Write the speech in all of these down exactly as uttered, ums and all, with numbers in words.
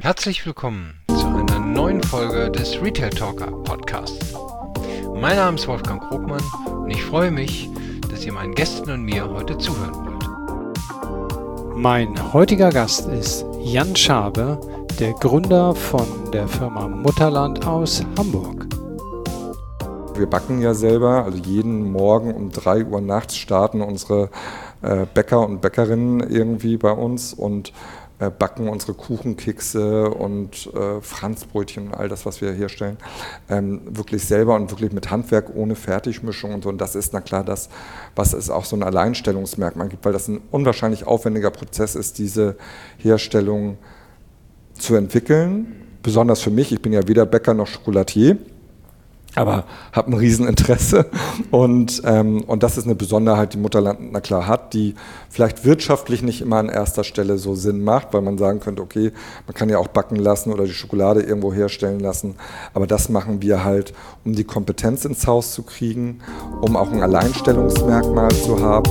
Herzlich willkommen zu einer neuen Folge des Retail Talker Podcasts. Mein Name ist Wolfgang Krogmann und ich freue mich, dass ihr meinen Gästen und mir heute zuhören wollt. Mein heutiger Gast ist Jan Schabe, der Gründer von der Firma Mutterland aus Hamburg. Wir backen ja selber, also jeden Morgen um drei Uhr nachts starten unsere äh, Bäcker und Bäckerinnen irgendwie bei uns und äh, backen unsere Kuchenkekse und äh, Franzbrötchen und all das, was wir herstellen, ähm, wirklich selber und wirklich mit Handwerk ohne Fertigmischung und so. Und das ist na klar das, was es auch so ein Alleinstellungsmerkmal gibt, weil das ein unwahrscheinlich aufwendiger Prozess ist, diese Herstellung zu entwickeln. Besonders für mich, ich bin ja weder Bäcker noch Schokolatier, aber habe ein Rieseninteresse und, ähm, und das ist eine Besonderheit, die Mutterland na klar hat, die vielleicht wirtschaftlich nicht immer an erster Stelle so Sinn macht, weil man sagen könnte, okay, man kann ja auch backen lassen oder die Schokolade irgendwo herstellen lassen, aber das machen wir halt, um die Kompetenz ins Haus zu kriegen, um auch ein Alleinstellungsmerkmal zu haben.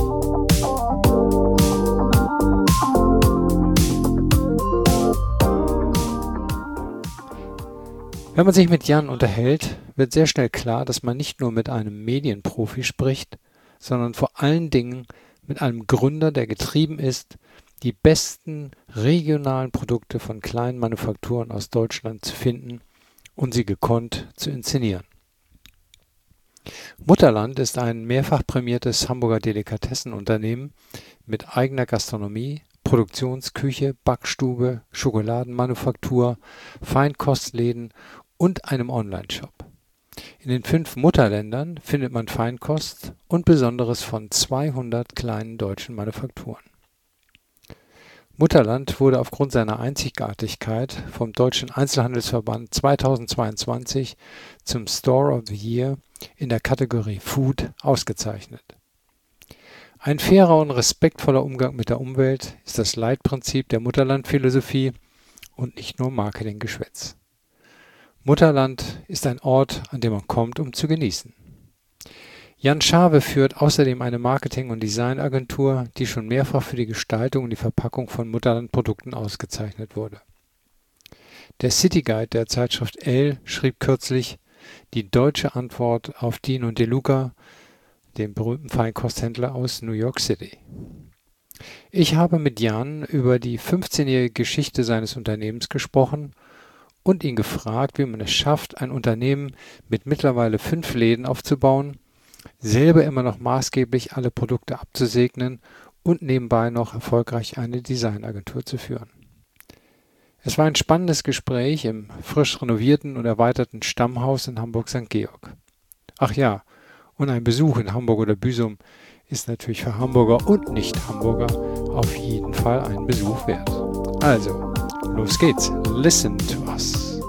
Wenn man sich mit Jan unterhält, wird sehr schnell klar, dass man nicht nur mit einem Medienprofi spricht, sondern vor allen Dingen mit einem Gründer, der getrieben ist, die besten regionalen Produkte von kleinen Manufakturen aus Deutschland zu finden und sie gekonnt zu inszenieren. Mutterland ist ein mehrfach prämiertes Hamburger Delikatessenunternehmen mit eigener Gastronomie, Produktionsküche, Backstube, Schokoladenmanufaktur, Feinkostläden und einem Online-Shop. In den fünf Mutterländern findet man Feinkost und Besonderes von zweihundert kleinen deutschen Manufakturen. Mutterland wurde aufgrund seiner Einzigartigkeit vom Deutschen Einzelhandelsverband zweitausendzweiundzwanzig zum Store of the Year in der Kategorie Food ausgezeichnet. Ein fairer und respektvoller Umgang mit der Umwelt ist das Leitprinzip der Mutterland-Philosophie und nicht nur Marketinggeschwätz. Mutterland ist ein Ort, an dem man kommt, um zu genießen. Jan Schabe führt außerdem eine Marketing- und Designagentur, die schon mehrfach für die Gestaltung und die Verpackung von Mutterland-Produkten ausgezeichnet wurde. Der City Guide der Zeitschrift Elle schrieb kürzlich, die deutsche Antwort auf Dino De Luca, dem berühmten Feinkosthändler aus New York City. Ich habe mit Jan über die fünfzehnjährige Geschichte seines Unternehmens gesprochen und ihn gefragt, wie man es schafft, ein Unternehmen mit mittlerweile fünf Läden aufzubauen, selber immer noch maßgeblich alle Produkte abzusegnen und nebenbei noch erfolgreich eine Designagentur zu führen. Es war ein spannendes Gespräch im frisch renovierten und erweiterten Stammhaus in Hamburg Sankt Georg. Ach ja, und ein Besuch in Hamburg oder Büsum ist natürlich für Hamburger und Nicht-Hamburger auf jeden Fall einen Besuch wert. Also, los geht's. Listen to us.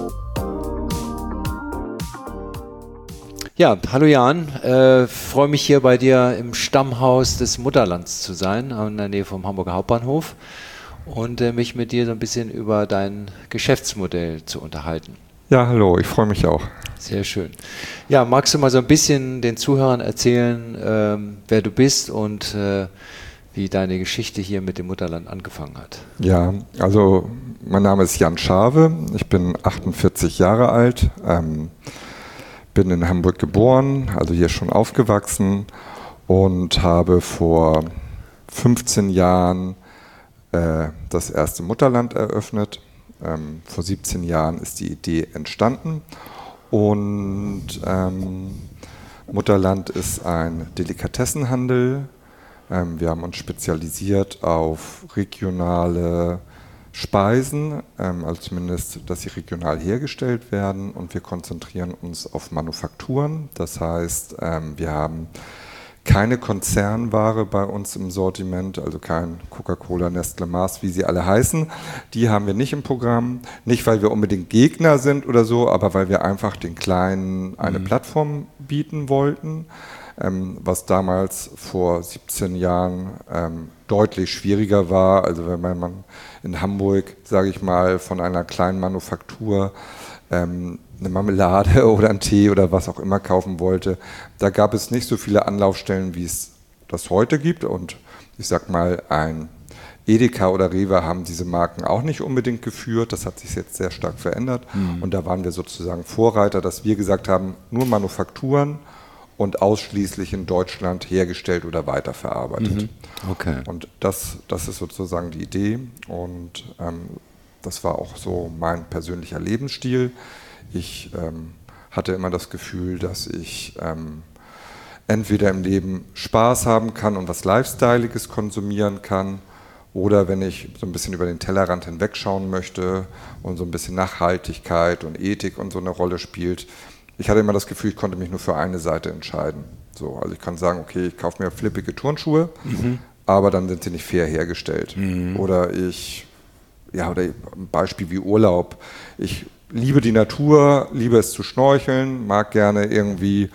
Ja, hallo Jan. Äh, freue mich hier bei dir im Stammhaus des Mutterlands zu sein, in der Nähe vom Hamburger Hauptbahnhof und äh, mich mit dir so ein bisschen über dein Geschäftsmodell zu unterhalten. Ja, hallo, ich freue mich auch. Sehr schön. Ja, magst du mal so ein bisschen den Zuhörern erzählen, ähm, wer du bist und äh, wie deine Geschichte hier mit dem Mutterland angefangen hat? Ja, also mein Name ist Jan Schabe, ich bin achtundvierzig Jahre alt, ähm, bin in Hamburg geboren, also hier schon aufgewachsen und habe vor fünfzehn Jahren äh, das erste Mutterland eröffnet. Ähm, vor siebzehn Jahren ist die Idee entstanden und ähm, Mutterland ist ein Delikatessenhandel. Ähm, wir haben uns spezialisiert auf regionale Speisen, ähm, also zumindest, dass sie regional hergestellt werden, und wir konzentrieren uns auf Manufakturen. Das heißt, ähm, wir haben keine Konzernware bei uns im Sortiment, also kein Coca-Cola, Nestle, Mars, wie sie alle heißen. Die haben wir nicht im Programm. Nicht, weil wir unbedingt Gegner sind oder so, aber weil wir einfach den Kleinen eine mhm. Plattform bieten wollten, ähm, was damals vor siebzehn Jahren ähm, deutlich schwieriger war. Also wenn man in Hamburg, sage ich mal, von einer kleinen Manufaktur ähm, eine Marmelade oder einen Tee oder was auch immer kaufen wollte, da gab es nicht so viele Anlaufstellen, wie es das heute gibt. Und ich sag mal, ein Edeka oder Rewe haben diese Marken auch nicht unbedingt geführt. Das hat sich jetzt sehr stark verändert. Mhm. Und da waren wir sozusagen Vorreiter, dass wir gesagt haben, nur Manufakturen und ausschließlich in Deutschland hergestellt oder weiterverarbeitet. Mhm. Okay. Und das, das ist sozusagen die Idee. Und ähm, das war auch so mein persönlicher Lebensstil. Ich ähm, hatte immer das Gefühl, dass ich ähm, entweder im Leben Spaß haben kann und was Lifestyleiges konsumieren kann, oder wenn ich so ein bisschen über den Tellerrand hinwegschauen möchte und so ein bisschen Nachhaltigkeit und Ethik und so eine Rolle spielt. Ich hatte immer das Gefühl, ich konnte mich nur für eine Seite entscheiden. So, also ich kann sagen, okay, ich kaufe mir flippige Turnschuhe, mhm. aber dann sind sie nicht fair hergestellt. Mhm. Oder ich, ja, oder ein Beispiel wie Urlaub. Ich liebe die Natur, liebe es zu schnorcheln, mag gerne irgendwie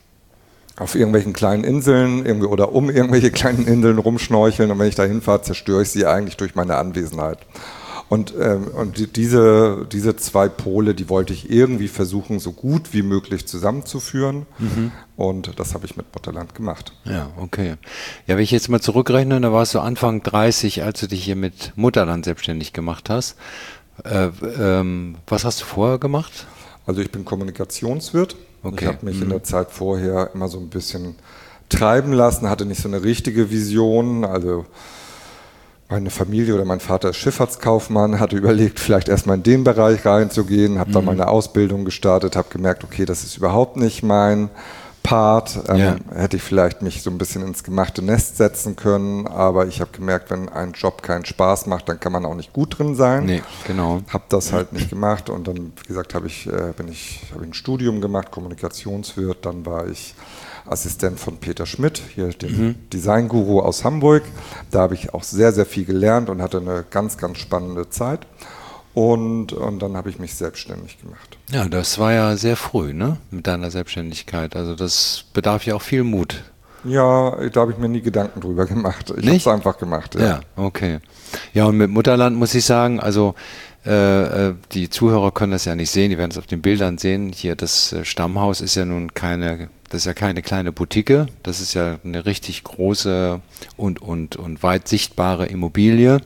auf irgendwelchen kleinen Inseln irgendwie oder um irgendwelche kleinen Inseln rumschnorcheln, und wenn ich da hinfahre, zerstöre ich sie eigentlich durch meine Anwesenheit. Und, ähm, und die, diese, diese zwei Pole, die wollte ich irgendwie versuchen, so gut wie möglich zusammenzuführen. Mhm. Und das habe ich mit Mutterland gemacht. Ja, okay. Ja, wenn ich jetzt mal zurückrechne, da warst du Anfang dreißig, als du dich hier mit Mutterland selbstständig gemacht hast. Äh, ähm, was hast du vorher gemacht? Also ich bin Kommunikationswirt. Okay. Ich habe mich mhm. in der Zeit vorher immer so ein bisschen treiben lassen, hatte nicht so eine richtige Vision. Also meine Familie oder mein Vater ist Schifffahrtskaufmann, hatte überlegt, vielleicht erstmal in den Bereich reinzugehen, habe mhm. dann meine Ausbildung gestartet, habe gemerkt, okay, das ist überhaupt nicht mein Part. Ähm, ja. Hätte ich vielleicht mich so ein bisschen ins gemachte Nest setzen können, aber ich habe gemerkt, wenn ein Job keinen Spaß macht, dann kann man auch nicht gut drin sein. Nee, genau. Habe das halt nicht gemacht, und dann, wie gesagt, habe ich, äh, bin ich, habe ich ein Studium gemacht, Kommunikationswirt, dann war ich Assistent von Peter Schmidt, hier dem mhm. Design-Guru aus Hamburg. Da habe ich auch sehr, sehr viel gelernt und hatte eine ganz, ganz spannende Zeit. Und, und dann habe ich mich selbstständig gemacht. Ja, das war ja sehr früh, ne, mit deiner Selbstständigkeit. Also das bedarf ja auch viel Mut. Ja, da habe ich mir nie Gedanken drüber gemacht. Ich habe es einfach gemacht. Ja. ja, okay. Ja, und mit Mutterland muss ich sagen, also äh, die Zuhörer können das ja nicht sehen, die werden es auf den Bildern sehen. Hier, das Stammhaus ist ja nun keine, das ist ja keine kleine Boutique, das ist ja eine richtig große und, und, und weit sichtbare Immobilie.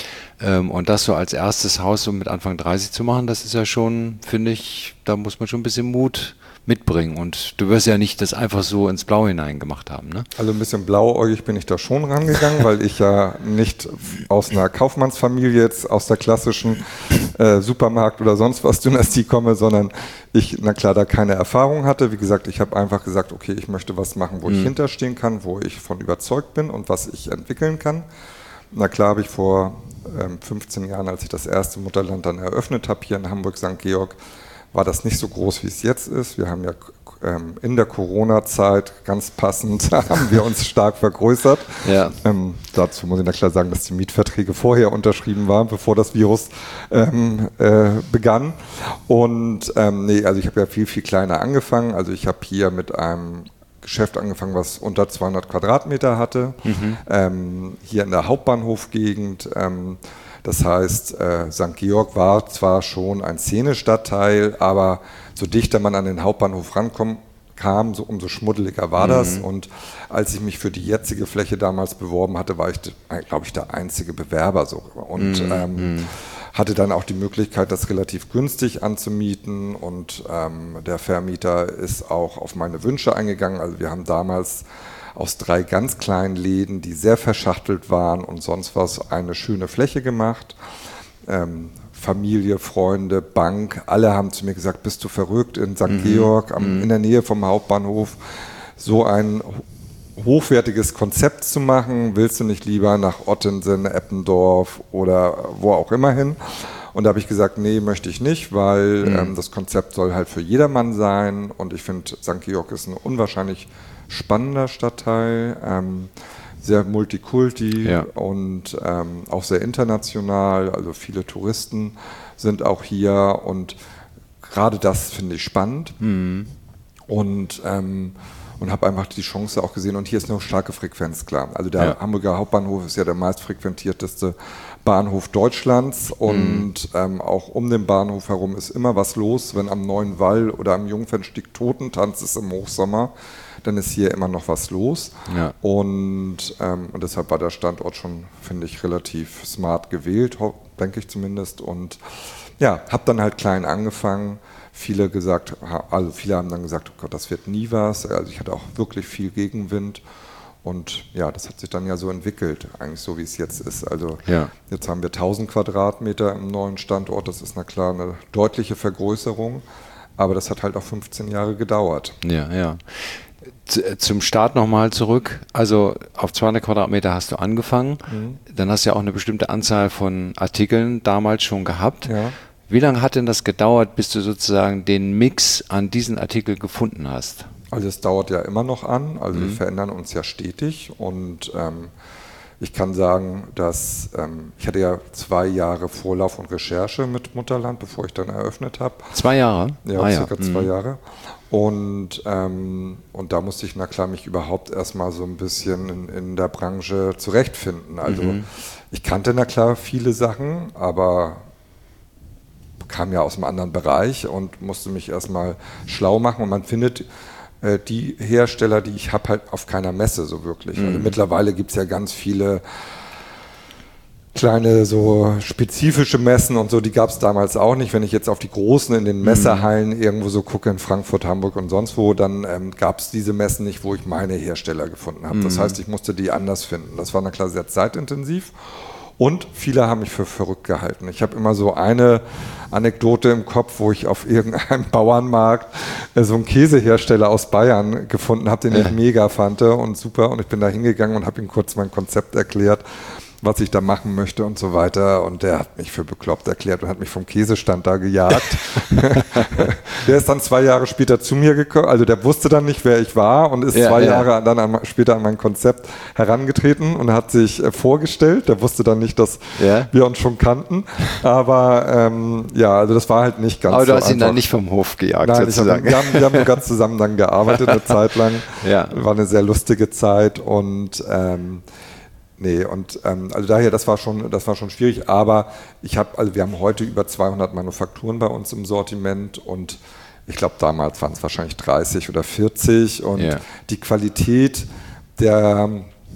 Und das so als erstes Haus so mit Anfang dreißig zu machen, das ist ja schon, finde ich, da muss man schon ein bisschen Mut mitbringen. Und du wirst ja nicht das einfach so ins Blaue hinein gemacht haben, ne? Also ein bisschen blauäugig bin ich da schon rangegangen, weil ich ja nicht aus einer Kaufmannsfamilie jetzt aus der klassischen äh, Supermarkt- oder sonst was Dynastie komme, sondern ich, na klar, da keine Erfahrung hatte. Wie gesagt, ich habe einfach gesagt, okay, ich möchte was machen, wo mhm. ich hinterstehen kann, wo ich von überzeugt bin und was ich entwickeln kann. Na klar, habe ich vor ähm, fünfzehn Jahren, als ich das erste Mutterland dann eröffnet habe, hier in Hamburg Sankt Georg, war das nicht so groß, wie es jetzt ist. Wir haben ja ähm, in der Corona-Zeit ganz passend haben wir uns stark vergrößert. Ja. Ähm, dazu muss ich na klar sagen, dass die Mietverträge vorher unterschrieben waren, bevor das Virus ähm, äh, begann. Und ähm, nee, also ich habe ja viel, viel kleiner angefangen. Also ich habe hier mit einem Geschäft angefangen, was unter zweihundert Quadratmeter hatte, mhm. ähm, hier in der Hauptbahnhofgegend. Ähm, das heißt, äh, Sankt Georg war zwar schon ein Szenestadtteil, aber so dichter man an den Hauptbahnhof rankommt, kam, so, umso schmuddeliger war mhm. das. Und als ich mich für die jetzige Fläche damals beworben hatte, war ich, glaube ich, der einzige Bewerber. So. Und mhm. ähm, hatte dann auch die Möglichkeit, das relativ günstig anzumieten, und ähm, der Vermieter ist auch auf meine Wünsche eingegangen. Also wir haben damals aus drei ganz kleinen Läden, die sehr verschachtelt waren und sonst was, eine schöne Fläche gemacht. Ähm, Familie, Freunde, Bank, alle haben zu mir gesagt, bist du verrückt, in Sankt mhm. Georg, am, mhm. in der Nähe vom Hauptbahnhof, so ein hochwertiges Konzept zu machen, willst du nicht lieber nach Ottensen, Eppendorf oder wo auch immer hin? Und da habe ich gesagt, nee, möchte ich nicht, weil mhm. ähm, das Konzept soll halt für jedermann sein, und ich finde, Sankt Georg ist ein unwahrscheinlich spannender Stadtteil, ähm, sehr multikulti ja. und ähm, auch sehr international, also viele Touristen sind auch hier, und gerade das finde ich spannend. Mhm. Und ähm, und habe einfach die Chance auch gesehen, und hier ist eine starke Frequenz, klar. Also der ja. Hamburger Hauptbahnhof ist ja der meistfrequentierteste Bahnhof Deutschlands, und mhm. ähm, auch um den Bahnhof herum ist immer was los. Wenn am Neuen Wall oder am Jungfernstieg Totentanz ist im Hochsommer, dann ist hier immer noch was los. Ja. Und, ähm, und deshalb war der Standort schon, finde ich, relativ smart gewählt, denke ich zumindest. Und ja, habe dann halt klein angefangen. Viele gesagt, also viele haben dann gesagt, oh Gott, das wird nie was. Also ich hatte auch wirklich viel Gegenwind. Und ja, das hat sich dann ja so entwickelt, eigentlich so wie es jetzt ist. Also ja. Jetzt haben wir tausend Quadratmeter im neuen Standort, das ist na klar eine deutliche Vergrößerung, aber das hat halt auch fünfzehn Jahre gedauert. Ja, ja. Z- zum Start nochmal zurück, also auf zweihundert Quadratmeter hast du angefangen, mhm. dann hast du ja auch eine bestimmte Anzahl von Artikeln damals schon gehabt. Ja. Wie lange hat denn das gedauert, bis du sozusagen den Mix an diesen Artikeln gefunden hast? Also es dauert ja immer noch an, also mhm. wir verändern uns ja stetig und ähm, ich kann sagen, dass ähm, ich hatte ja zwei Jahre Vorlauf und Recherche mit Mutterland, bevor ich dann eröffnet habe. Zwei Jahre? Ja, ah, circa ja. zwei mhm. Jahre. Und, ähm, und da musste ich, na klar, mich überhaupt erstmal so ein bisschen in, in der Branche zurechtfinden. Also mhm. ich kannte, na klar, viele Sachen, aber kam ja aus einem anderen Bereich und musste mich erstmal schlau machen. Und man findet äh, die Hersteller, die ich habe, halt auf keiner Messe so wirklich. Mhm. Also mittlerweile gibt es ja ganz viele kleine so spezifische Messen und so, die gab es damals auch nicht. Wenn ich jetzt auf die großen in den Messehallen mhm. irgendwo so gucke, in Frankfurt, Hamburg und sonst wo, dann ähm, gab es diese Messen nicht, wo ich meine Hersteller gefunden habe. Mhm. Das heißt, ich musste die anders finden. Das war na klar sehr zeitintensiv. Und viele haben mich für verrückt gehalten. Ich habe immer so eine Anekdote im Kopf, wo ich auf irgendeinem Bauernmarkt äh, so einen Käsehersteller aus Bayern gefunden habe, den ja. ich mega fand und super. Und ich bin da hingegangen und habe ihm kurz mein Konzept erklärt, was ich da machen möchte und so weiter. Und der hat mich für bekloppt erklärt und hat mich vom Käsestand da gejagt. Der ist dann zwei Jahre später zu mir gekommen, also der wusste dann nicht, wer ich war und ist ja, zwei ja. Jahre dann an, später an mein Konzept herangetreten und hat sich äh, vorgestellt. Der wusste dann nicht, dass ja. wir uns schon kannten. Aber ähm, ja, also das war halt nicht ganz so Aber du hast einfach. ihn dann nicht vom Hof gejagt, Nein, sozusagen. Ich hab, wir, haben, wir haben sogar zusammen dann gearbeitet eine Zeit lang. Ja. War eine sehr lustige Zeit und ähm, Nee, und ähm, also daher, das war schon, das war schon schwierig, aber ich habe, also wir haben heute über zweihundert Manufakturen bei uns im Sortiment und ich glaube damals waren es wahrscheinlich dreißig oder vierzig und yeah. die Qualität der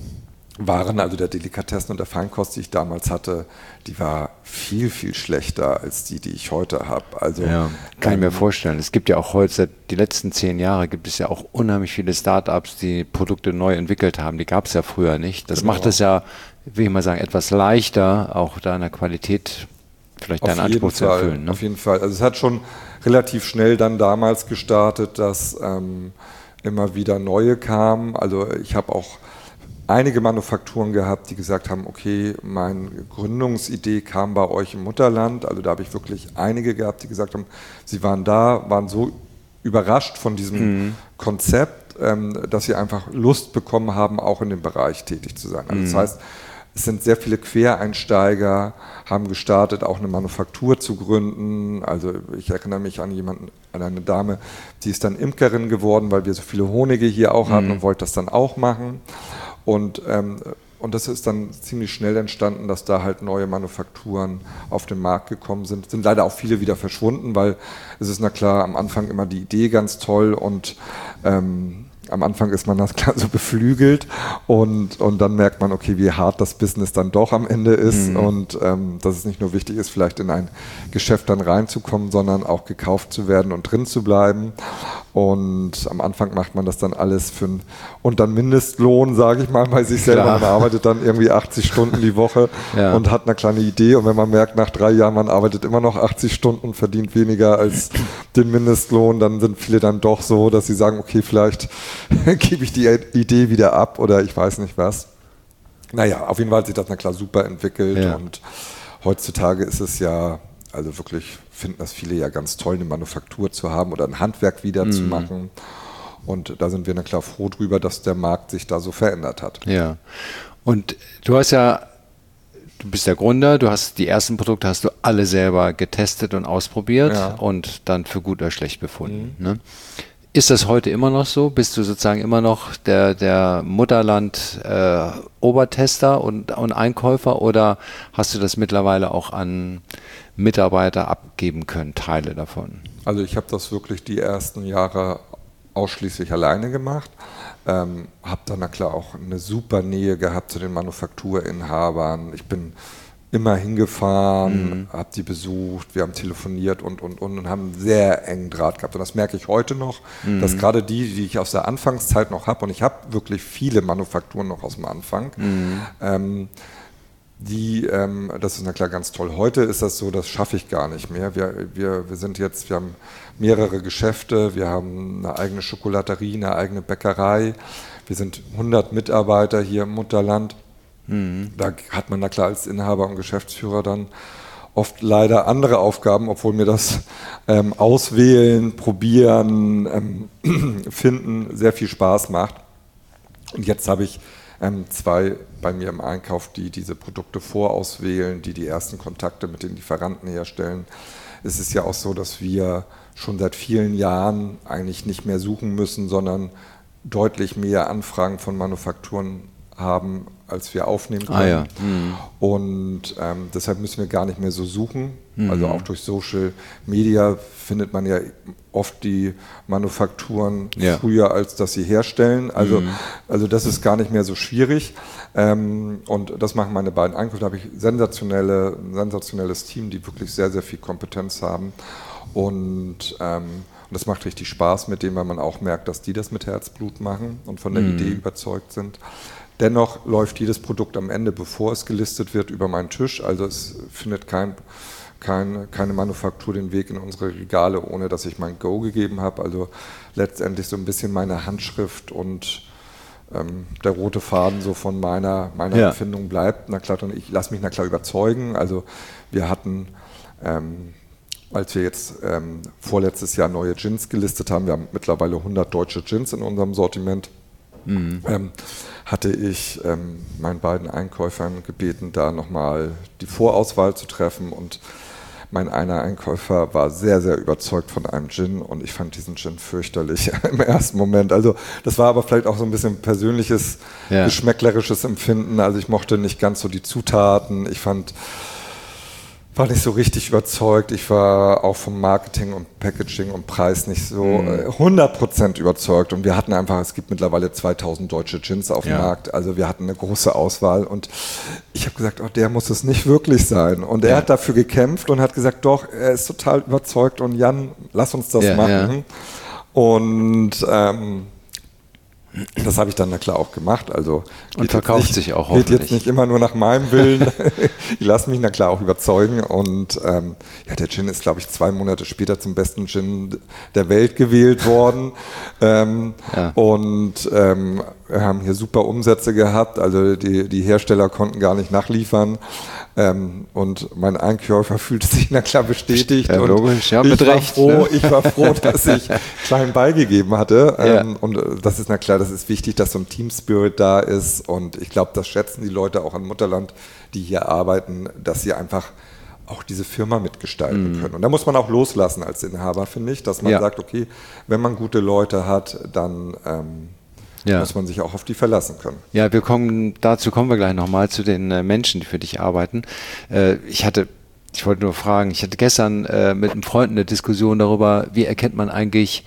Waren, also der Delikatessen und der Feinkost, die ich damals hatte, die war viel, viel schlechter als die, die ich heute habe. Also, ja, kann ähm, ich mir vorstellen. Es gibt ja auch heute, seit die letzten zehn Jahre gibt es ja auch unheimlich viele Startups, die Produkte neu entwickelt haben. Die gab es ja früher nicht. Das genau. macht es ja, will ich mal sagen, etwas leichter, auch da in der Qualität vielleicht deinen Anspruch zu erfüllen. Ne? Auf jeden Fall. Also es hat schon relativ schnell dann damals gestartet, dass ähm, immer wieder neue kamen. Also ich habe auch einige Manufakturen gehabt, die gesagt haben, okay, meine Gründungsidee kam bei euch im Mutterland. Also da habe ich wirklich einige gehabt, die gesagt haben, sie waren da, waren so überrascht von diesem mhm. Konzept, ähm, dass sie einfach Lust bekommen haben, auch in dem Bereich tätig zu sein. Also mhm. das heißt, es sind sehr viele Quereinsteiger, haben gestartet, auch eine Manufaktur zu gründen. Also ich erinnere mich an jemanden, an eine Dame, die ist dann Imkerin geworden, weil wir so viele Honige hier auch mhm. hatten und wollte das dann auch machen. Und, ähm, und das ist dann ziemlich schnell entstanden, dass da halt neue Manufakturen auf den Markt gekommen sind. Sind leider auch viele wieder verschwunden, weil es ist na klar am Anfang immer die Idee ganz toll und ähm, am Anfang ist man das klar so beflügelt und, und dann merkt man, okay, wie hart das Business dann doch am Ende ist mhm. und ähm, dass es nicht nur wichtig ist, vielleicht in ein Geschäft dann reinzukommen, sondern auch gekauft zu werden und drin zu bleiben. Und am Anfang macht man das dann alles für einen und dann Mindestlohn, sage ich mal, bei sich selber. Klar. Man arbeitet dann irgendwie achtzig Stunden die Woche ja. und hat eine kleine Idee. Und wenn man merkt, nach drei Jahren, man arbeitet immer noch achtzig Stunden und verdient weniger als den Mindestlohn, dann sind viele dann doch so, dass sie sagen, okay, vielleicht gebe ich die Idee wieder ab oder ich weiß nicht was. Naja, auf jeden Fall hat sich das na klar super entwickelt ja. und heutzutage ist es ja, also wirklich finden das viele ja ganz toll, eine Manufaktur zu haben oder ein Handwerk wieder mhm. zu machen. Und da sind wir na klar froh drüber, dass der Markt sich da so verändert hat. Ja. Und du hast ja, du bist der Gründer, du hast die ersten Produkte hast du alle selber getestet und ausprobiert ja. und dann für gut oder schlecht befunden. Mhm. Ne? Ist das heute immer noch so? Bist du sozusagen immer noch der, der Mutterland-Obertester äh, und, und Einkäufer oder hast du das mittlerweile auch an Mitarbeiter abgeben können, Teile davon? Also ich habe das wirklich die ersten Jahre ausschließlich alleine gemacht, Ähm, habe dann na klar auch eine super Nähe gehabt zu den Manufakturinhabern. Ich bin immer hingefahren, mhm. habe die besucht, wir haben telefoniert und, und, und, und haben einen sehr engen Draht gehabt. Und das merke ich heute noch, mhm. dass gerade die, die ich aus der Anfangszeit noch habe, und ich habe wirklich viele Manufakturen noch aus dem Anfang, mhm. ähm, die, ähm, das ist na klar ganz toll. Heute ist das so, das schaffe ich gar nicht mehr. Wir, wir, wir sind jetzt, wir haben mehrere Geschäfte, wir haben eine eigene Schokolaterie, eine eigene Bäckerei, wir sind hundert Mitarbeiter hier im Mutterland. Mhm. Da hat man na klar als Inhaber und Geschäftsführer dann oft leider andere Aufgaben, obwohl mir das ähm, Auswählen, Probieren, ähm, Finden sehr viel Spaß macht. Und jetzt habe ich ähm, zwei bei mir im Einkauf, die diese Produkte vorauswählen, die die ersten Kontakte mit den Lieferanten herstellen. Es ist ja auch so, dass wir schon seit vielen Jahren eigentlich nicht mehr suchen müssen, sondern deutlich mehr Anfragen von Manufakturen haben, als wir aufnehmen können. Ah, ja. mhm. Und ähm, deshalb müssen wir gar nicht mehr so suchen. Mhm. Also auch durch Social Media findet man ja oft die Manufakturen ja. früher, als dass sie herstellen. Also, mhm. also das ist gar nicht mehr so schwierig. Ähm, und das machen meine beiden Einkäufe. Da habe ich sensationelle, ein sensationelles Team, die wirklich sehr, sehr viel Kompetenz haben. Und ähm, Und das macht richtig Spaß mit dem, weil man auch merkt, dass die das mit Herzblut machen und von der mhm. Idee überzeugt sind. Dennoch läuft jedes Produkt am Ende, bevor es gelistet wird, über meinen Tisch. Also es findet kein, kein, keine Manufaktur den Weg in unsere Regale, ohne dass ich mein Go gegeben habe. Also letztendlich so ein bisschen meine Handschrift und ähm, der rote Faden so von meiner, meiner ja. Empfindung bleibt. Na klar, und ich lasse mich na klar überzeugen. Also wir hatten... Ähm, Als wir jetzt ähm, vorletztes Jahr neue Gins gelistet haben, wir haben mittlerweile hundert deutsche Gins in unserem Sortiment, mhm. ähm, hatte ich ähm, meinen beiden Einkäufern gebeten, da nochmal die Vorauswahl zu treffen, und mein einer Einkäufer war sehr, sehr überzeugt von einem Gin, und ich fand diesen Gin fürchterlich im ersten Moment. Also das war aber vielleicht auch so ein bisschen persönliches, ja. geschmäcklerisches Empfinden. Also ich mochte nicht ganz so die Zutaten, ich fand... war nicht so richtig überzeugt. Ich war auch vom Marketing und Packaging und Preis nicht so mhm. hundert Prozent überzeugt. Und wir hatten einfach, es gibt mittlerweile zweitausend deutsche Gins auf dem ja. Markt. Also wir hatten eine große Auswahl. Und ich habe gesagt, oh, der muss es nicht wirklich sein. Und er ja. hat dafür gekämpft und hat gesagt, doch, er ist total überzeugt. Und Jan, lass uns das ja, machen. Ja. Und ähm, das habe ich dann na klar auch gemacht. Also und verkauft nicht, sich auch hoffentlich. Geht jetzt nicht immer nur nach meinem Willen. Ich lasse mich na klar auch überzeugen. Und ähm, ja, der Gin ist, glaube ich, zwei Monate später zum besten Gin der Welt gewählt worden. ähm, ja. Und ähm, wir haben hier super Umsätze gehabt. Also die, die Hersteller konnten gar nicht nachliefern. Ähm, und mein Einkäufer fühlte sich na klar bestätigt. Ja, und logisch, ja, ich, mit war Recht, froh, ne? ich war froh, dass ich klein beigegeben hatte. Ähm, ja. Und das ist na klar, das ist wichtig, dass so ein Team-Spirit da ist. Und ich glaube, das schätzen die Leute auch an Mutterland, die hier arbeiten, dass sie einfach auch diese Firma mitgestalten mhm. können. Und da muss man auch loslassen als Inhaber, finde ich, dass man ja. sagt, okay, wenn man gute Leute hat, dann... Ähm, Ja. muss man sich auch auf die verlassen können. Ja, wir kommen, dazu kommen wir gleich nochmal zu den äh, Menschen, die für dich arbeiten. Äh, ich hatte, ich wollte nur fragen, ich hatte gestern äh, mit einem Freund eine Diskussion darüber, wie erkennt man eigentlich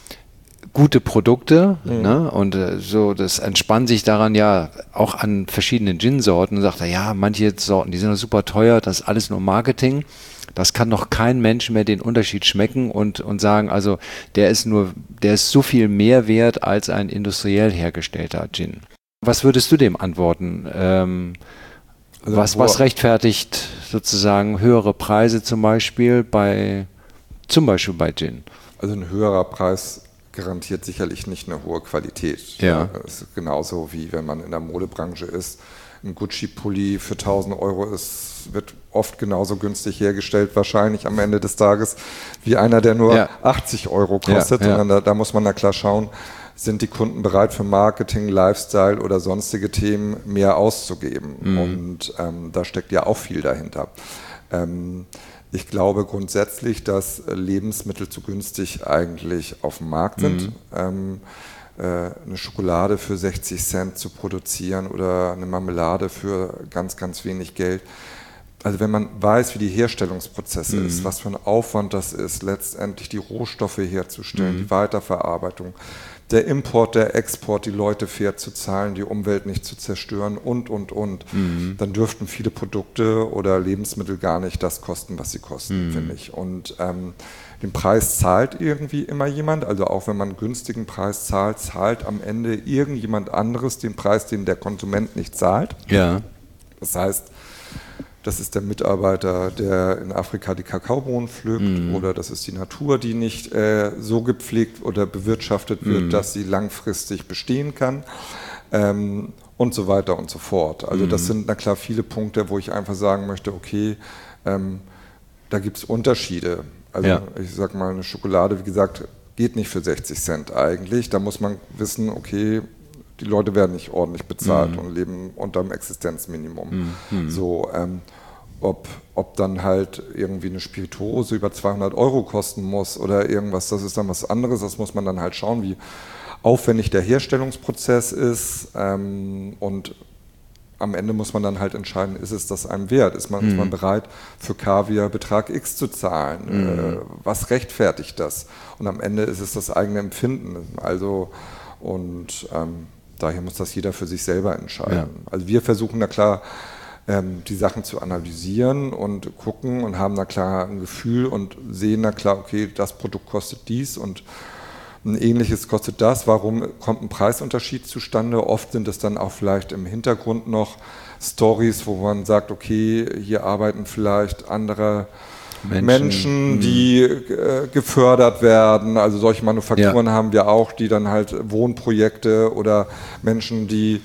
gute Produkte, mhm. ne? Und äh, so, das entspannt sich daran ja auch an verschiedenen Gin-Sorten und sagt er, ja, manche Sorten, die sind super teuer, das ist alles nur Marketing. Das kann doch kein Mensch mehr den Unterschied schmecken und, und sagen, also der ist nur, der ist so viel mehr wert als ein industriell hergestellter Gin. Was würdest du dem antworten? Ähm, also was, was rechtfertigt sozusagen höhere Preise zum Beispiel bei, zum Beispiel bei Gin? Also ein höherer Preis garantiert sicherlich nicht eine hohe Qualität. Ja. Das ist genauso wie wenn man in der Modebranche ist. Ein Gucci-Pulli für tausend Euro ist, wird oft genauso günstig hergestellt, wahrscheinlich am Ende des Tages, wie einer, der nur ja. achtzig Euro kostet. Ja, ja. Sondern da, da muss man na klar schauen, sind die Kunden bereit für Marketing, Lifestyle oder sonstige Themen mehr auszugeben. Mhm. Und ähm, da steckt ja auch viel dahinter. Ähm, ich glaube grundsätzlich, dass Lebensmittel zu günstig eigentlich auf dem Markt sind. Mhm. Ähm, eine Schokolade für sechzig Cent zu produzieren oder eine Marmelade für ganz, ganz wenig Geld, also wenn man weiß, wie die Herstellungsprozesse Mhm. ist, was für ein Aufwand das ist, letztendlich die Rohstoffe herzustellen, Mhm. die Weiterverarbeitung, der Import, der Export, die Leute fair zu zahlen, die Umwelt nicht zu zerstören und, und, und, Mhm. dann dürften viele Produkte oder Lebensmittel gar nicht das kosten, was sie kosten, Mhm. finde ich. Und ähm, den Preis zahlt irgendwie immer jemand, also auch wenn man einen günstigen Preis zahlt, zahlt am Ende irgendjemand anderes den Preis, den der Konsument nicht zahlt. Ja. Das heißt, das ist der Mitarbeiter, der in Afrika die Kakaobohnen pflückt, Mhm. oder das ist die Natur, die nicht äh, so gepflegt oder bewirtschaftet wird, Mhm. dass sie langfristig bestehen kann, ähm, und so weiter und so fort. Also das Mhm. sind na klar viele Punkte, wo ich einfach sagen möchte, okay, ähm, da gibt es Unterschiede. Also Ja. ich sag mal, eine Schokolade, wie gesagt, geht nicht für sechzig Cent eigentlich. Da muss man wissen, okay, die Leute werden nicht ordentlich bezahlt Mhm. und leben unter dem Existenzminimum. Mhm. So, ähm, ob, ob dann halt irgendwie eine Spirituose über zweihundert Euro kosten muss oder irgendwas, das ist dann was anderes. Das muss man dann halt schauen, wie aufwendig der Herstellungsprozess ist, ähm, und am Ende muss man dann halt entscheiden, ist es das einem wert? Ist man, Mhm. ist man bereit, für Kaviar Betrag X zu zahlen? Mhm. Äh, was rechtfertigt das? Und am Ende ist es das eigene Empfinden. Also, und ähm, daher muss das jeder für sich selber entscheiden. Ja. Also wir versuchen, na klar, ähm, die Sachen zu analysieren und gucken und haben na klar ein Gefühl und sehen na klar, okay, das Produkt kostet dies und ein ähnliches kostet das. Warum kommt ein Preisunterschied zustande? Oft sind es dann auch vielleicht im Hintergrund noch Stories, wo man sagt, okay, hier arbeiten vielleicht andere Menschen, Menschen Mhm. die äh, gefördert werden. Also solche Manufakturen Ja. haben wir auch, die dann halt Wohnprojekte oder Menschen, die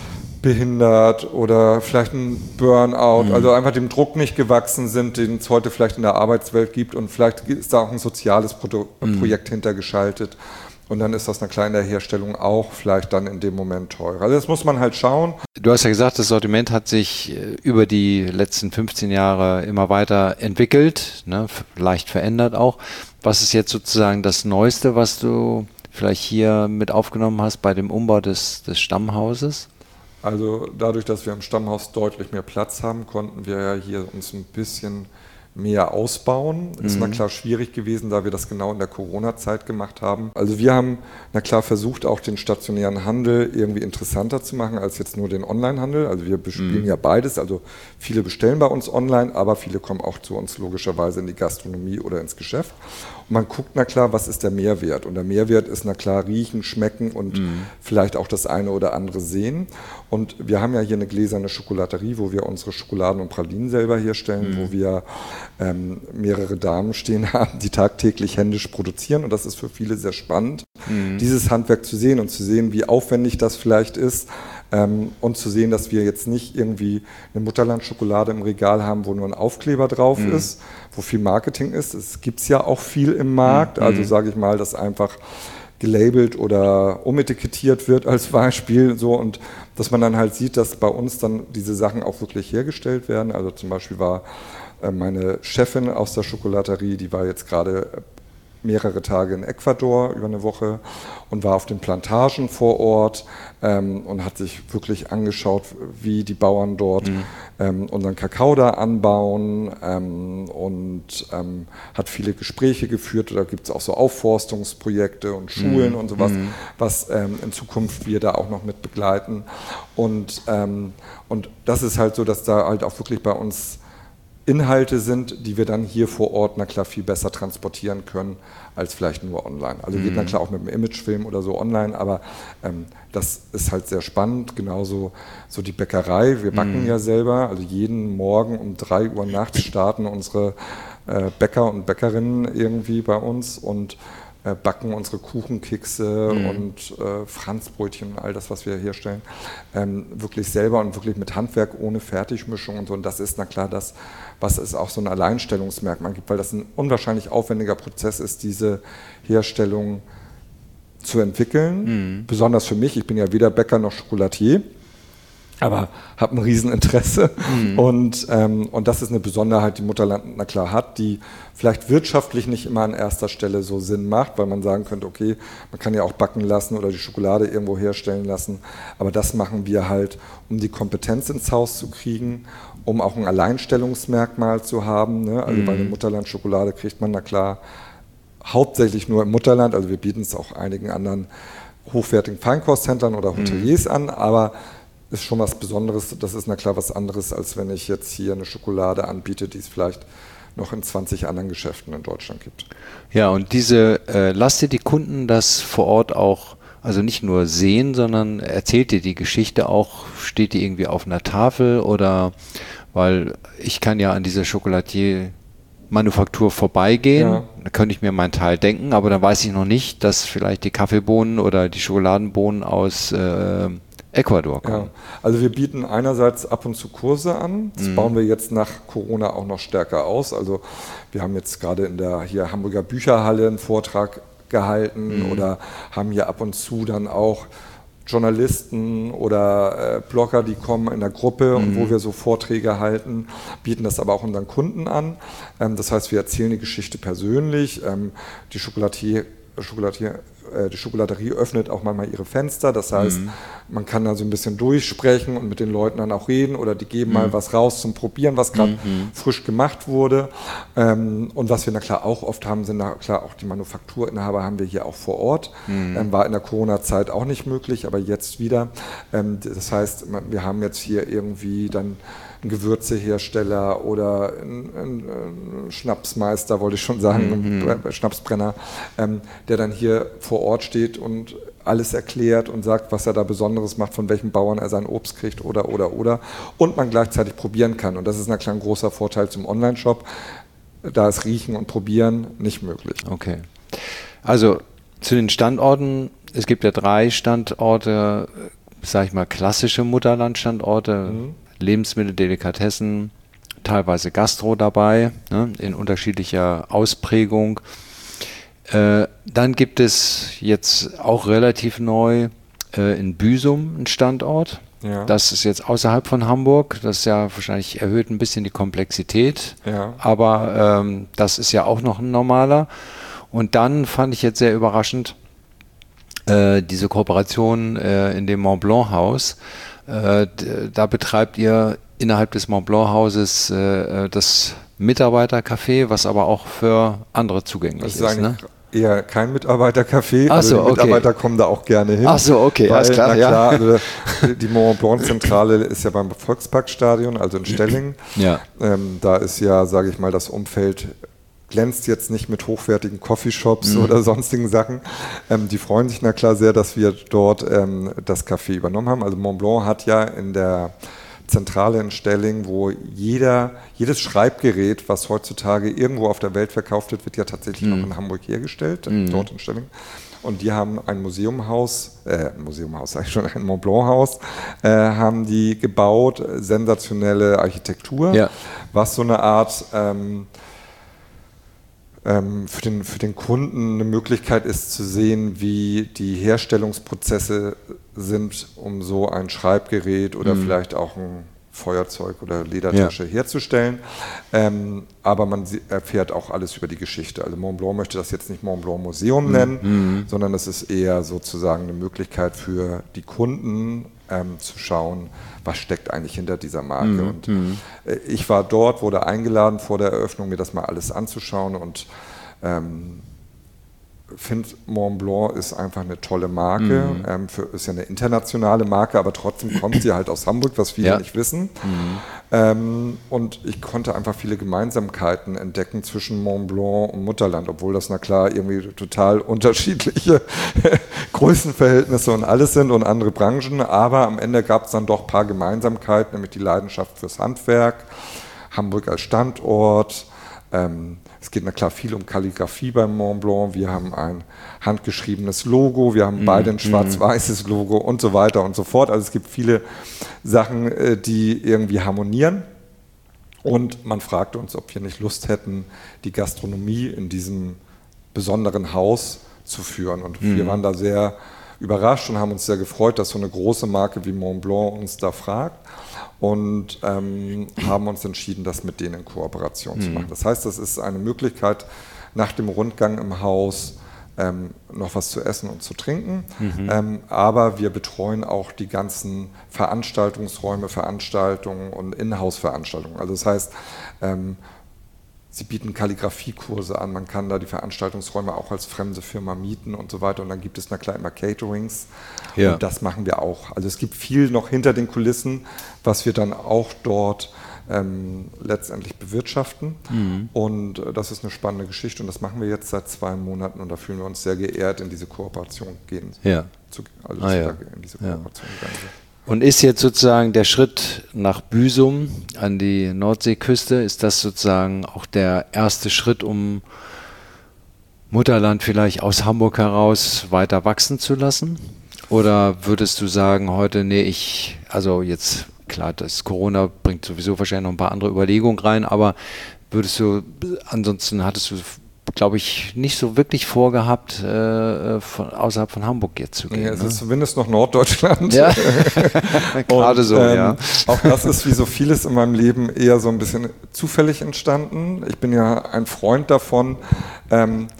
behindert oder vielleicht ein Burnout, Mhm. also einfach dem Druck nicht gewachsen sind, den es heute vielleicht in der Arbeitswelt gibt, und vielleicht ist da auch ein soziales Pro- Mhm. Projekt hintergeschaltet, und dann ist das eine kleine Herstellung auch vielleicht dann in dem Moment teurer. Also das muss man halt schauen. Du hast ja gesagt, das Sortiment hat sich äh, über die letzten fünfzehn Jahre immer weiter entwickelt, ne, f- leicht verändert auch. Was ist jetzt sozusagen das Neueste, was du vielleicht hier mit aufgenommen hast bei dem Umbau des, des Stammhauses? Also dadurch, dass wir im Stammhaus deutlich mehr Platz haben, konnten wir ja hier uns ein bisschen mehr ausbauen. Ist Mhm. na klar schwierig gewesen, da wir das genau in der Corona-Zeit gemacht haben. Also wir haben na klar versucht, auch den stationären Handel irgendwie interessanter zu machen als jetzt nur den Online-Handel. Also wir bespielen Mhm. ja beides. Also viele bestellen bei uns online, aber viele kommen auch zu uns logischerweise in die Gastronomie oder ins Geschäft. Und man guckt na klar, was ist der Mehrwert? Und der Mehrwert ist na klar riechen, schmecken und Mhm. vielleicht auch das eine oder andere sehen. Und wir haben ja hier eine gläserne Schokolaterie, wo wir unsere Schokoladen und Pralinen selber herstellen, Mhm. wo wir ähm, mehrere Damen stehen haben, die tagtäglich händisch produzieren. Und das ist für viele sehr spannend, Mhm. dieses Handwerk zu sehen und zu sehen, wie aufwendig das vielleicht ist. Ähm, und zu sehen, dass wir jetzt nicht irgendwie eine Mutterland-Schokolade im Regal haben, wo nur ein Aufkleber drauf Mhm. ist, wo viel Marketing ist. Es gibt ja auch viel im Markt. Mhm. Also sage ich mal, dass einfach gelabelt oder umetikettiert wird als Beispiel, so, und dass man dann halt sieht, dass bei uns dann diese Sachen auch wirklich hergestellt werden. Also zum Beispiel war äh, meine Chefin aus der Schokolaterie, die war jetzt gerade mehrere Tage in Ecuador über eine Woche und war auf den Plantagen vor Ort, ähm, und hat sich wirklich angeschaut, wie die Bauern dort Mhm. ähm, unseren Kakao da anbauen, ähm, und ähm, hat viele Gespräche geführt. Da gibt es auch so Aufforstungsprojekte und Schulen Mhm. und sowas, Mhm. was ähm, in Zukunft wir da auch noch mit begleiten. Und, ähm, und das ist halt so, dass da halt auch wirklich bei uns Inhalte sind, die wir dann hier vor Ort na klar viel besser transportieren können als vielleicht nur online. Also geht na klar auch mit einem Imagefilm oder so online, aber ähm, das ist halt sehr spannend. Genauso so die Bäckerei. Wir backen Mhm. ja selber, also jeden Morgen um drei Uhr nachts starten unsere äh, Bäcker und Bäckerinnen irgendwie bei uns und äh, backen unsere Kuchenkekse Mhm. und äh, Franzbrötchen und all das, was wir herstellen, ähm, wirklich selber und wirklich mit Handwerk ohne Fertigmischung und so. Und das ist na klar das, was es auch so ein Alleinstellungsmerkmal gibt, weil das ein unwahrscheinlich aufwendiger Prozess ist, diese Herstellung zu entwickeln. Mhm. Besonders für mich, ich bin ja weder Bäcker noch Schokolatier. aber habe ein Rieseninteresse. Mhm. Und, ähm, und das ist eine Besonderheit, die Mutterland na klar hat, die vielleicht wirtschaftlich nicht immer an erster Stelle so Sinn macht, weil man sagen könnte, okay, man kann ja auch backen lassen oder die Schokolade irgendwo herstellen lassen. Aber das machen wir halt, um die Kompetenz ins Haus zu kriegen, um auch ein Alleinstellungsmerkmal zu haben. Ne? Also mhm. bei der Mutterland-Schokolade kriegt man na klar hauptsächlich nur im Mutterland, also wir bieten es auch einigen anderen hochwertigen Feinkosthändlern oder Hoteliers mhm. an, aber ist schon was Besonderes, das ist na klar was anderes, als wenn ich jetzt hier eine Schokolade anbiete, die es vielleicht noch in zwanzig anderen Geschäften in Deutschland gibt. Ja, und diese, äh, lasst ihr die Kunden das vor Ort auch, also nicht nur sehen, sondern erzählt ihr die Geschichte auch, steht die irgendwie auf einer Tafel oder, weil ich kann ja an dieser Chocolatier-Manufaktur vorbeigehen, ja. Da könnte ich mir meinen Teil denken, aber dann weiß ich noch nicht, dass vielleicht die Kaffeebohnen oder die Schokoladenbohnen aus äh, Ecuador kommen. Ja, also wir bieten einerseits ab und zu Kurse an, das mhm. bauen wir jetzt nach Corona auch noch stärker aus. Also wir haben jetzt gerade in der hier Hamburger Bücherhalle einen Vortrag gehalten mhm. oder haben hier ab und zu dann auch Journalisten oder äh, Blogger, die kommen in der Gruppe mhm. und wo wir so Vorträge halten, bieten das aber auch unseren Kunden an. Ähm, das heißt, wir erzählen die Geschichte persönlich. Ähm, die Chocolatier, Chocolatier Die Schokolaterie öffnet auch manchmal ihre Fenster, das heißt, mhm. man kann da so ein bisschen durchsprechen und mit den Leuten dann auch reden oder die geben mhm. mal was raus zum Probieren, was gerade mhm. frisch gemacht wurde. Und was wir na klar auch oft haben, sind na klar auch die Manufakturinhaber haben wir hier auch vor Ort. Mhm. War in der Corona-Zeit auch nicht möglich, aber jetzt wieder. Das heißt, wir haben jetzt hier irgendwie dann ein Gewürzehersteller oder ein, ein, ein Schnapsmeister, wollte ich schon sagen, mhm. ein Schnapsbrenner, ähm, der dann hier vor Ort steht und alles erklärt und sagt, was er da Besonderes macht, von welchen Bauern er sein Obst kriegt oder, oder, oder. Und man gleichzeitig probieren kann. Und das ist na klar ein großer Vorteil zum Online-Shop. Da ist Riechen und Probieren nicht möglich. Okay. Also zu den Standorten, es gibt ja drei Standorte, sag ich mal, klassische Mutterland-Standorte, mhm. Lebensmittel, Delikatessen, teilweise Gastro dabei, ne, in unterschiedlicher Ausprägung. Äh, dann gibt es jetzt auch relativ neu äh, in Büsum einen Standort. Ja. Das ist jetzt außerhalb von Hamburg. Das ist ja wahrscheinlich erhöht ein bisschen die Komplexität. Ja. Aber ähm, das ist ja auch noch ein normaler. Und dann fand ich jetzt sehr überraschend äh, diese Kooperation äh, in dem Mont Blanc Haus. Äh, da betreibt ihr innerhalb des Mont Blanc Hauses äh, das Mitarbeitercafé, was aber auch für andere zugänglich ist. Ne? Eher kein Mitarbeitercafé, Ach also so, die Mitarbeiter okay. kommen da auch gerne hin. Ach so, okay, weil, alles klar. Na ja. klar, also die Mont Blanc Zentrale ist ja beim Volksparkstadion, also in Stellingen. Ja. Ähm, da ist ja, sage ich mal, das Umfeld glänzt jetzt nicht mit hochwertigen Coffeeshops mhm. oder sonstigen Sachen. Ähm, die freuen sich na klar sehr, dass wir dort ähm, das Café übernommen haben. Also Mont Blanc hat ja in der Zentrale in Stellingen, wo jeder, jedes Schreibgerät, was heutzutage irgendwo auf der Welt verkauft wird, wird ja tatsächlich mhm. noch in Hamburg hergestellt, mhm. dort in Stellingen. Und die haben ein Museumhaus, äh, Museumhaus sage ich schon, ein Mont Blanc Haus, äh, haben die gebaut, sensationelle Architektur, ja. was so eine Art ähm, Für den, für den Kunden eine Möglichkeit ist zu sehen, wie die Herstellungsprozesse sind, um so ein Schreibgerät oder mhm. vielleicht auch ein Feuerzeug oder Ledertasche ja. herzustellen. Ähm, aber man erfährt auch alles über die Geschichte. Also Mont Blanc möchte das jetzt nicht Mont Blanc Museum mhm. nennen, mhm. sondern es ist eher sozusagen eine Möglichkeit für die Kunden ähm, zu schauen, was steckt eigentlich hinter dieser Marke. Mhm. Und äh, ich war dort, wurde eingeladen vor der Eröffnung, mir das mal alles anzuschauen und ähm, finde, Mont Blanc ist einfach eine tolle Marke, mhm. ähm, für, ist ja eine internationale Marke, aber trotzdem kommt sie halt aus Hamburg, was viele ja. nicht wissen. Mhm. Ähm, und ich konnte einfach viele Gemeinsamkeiten entdecken zwischen Mont Blanc und Mutterland, obwohl das na klar irgendwie total unterschiedliche Größenverhältnisse und alles sind und andere Branchen, aber am Ende gab es dann doch ein paar Gemeinsamkeiten, nämlich die Leidenschaft fürs Handwerk, Hamburg als Standort. Ähm, es geht na klar viel um Kalligrafie beim Mont Blanc. Wir haben ein handgeschriebenes Logo, wir haben mm, beide ein schwarz-weißes mm. Logo und so weiter und so fort. Also es gibt viele Sachen, die irgendwie harmonieren. Und man fragte uns, ob wir nicht Lust hätten, die Gastronomie in diesem besonderen Haus zu führen. Und mm. wir waren da sehr überrascht und haben uns sehr gefreut, dass so eine große Marke wie Montblanc uns da fragt und ähm, haben uns entschieden, das mit denen in Kooperation mhm. zu machen. Das heißt, das ist eine Möglichkeit, nach dem Rundgang im Haus ähm, noch was zu essen und zu trinken, mhm. ähm, aber wir betreuen auch die ganzen Veranstaltungsräume, Veranstaltungen und Inhouse-Veranstaltungen. Also das heißt, ähm, sie bieten Kalligrafiekurse an, man kann da die Veranstaltungsräume auch als fremde Firma mieten und so weiter und dann gibt es na klar immer Caterings ja. und das machen wir auch. Also es gibt viel noch hinter den Kulissen, was wir dann auch dort ähm, letztendlich bewirtschaften mhm. und äh, das ist eine spannende Geschichte und das machen wir jetzt seit zwei Monaten und da fühlen wir uns sehr geehrt, in diese Kooperation gehen. Ja. Zu, also ah, zu, ja. in diese Kooperation ja. gegangen sind. Und ist jetzt sozusagen der Schritt nach Büsum an die Nordseeküste, ist das sozusagen auch der erste Schritt, um Mutterland vielleicht aus Hamburg heraus weiter wachsen zu lassen? Oder würdest du sagen heute, nee, ich, also jetzt, klar, das Corona bringt sowieso wahrscheinlich noch ein paar andere Überlegungen rein, aber würdest du, ansonsten hattest du, glaube ich, nicht so wirklich vorgehabt, äh, von, außerhalb von Hamburg jetzt zu gehen. Ja, es ne? ist zumindest noch Norddeutschland. Ja, gerade so, ähm, ja. Auch das ist wie so vieles in meinem Leben eher so ein bisschen zufällig entstanden. Ich bin ja ein Freund davon, ähm,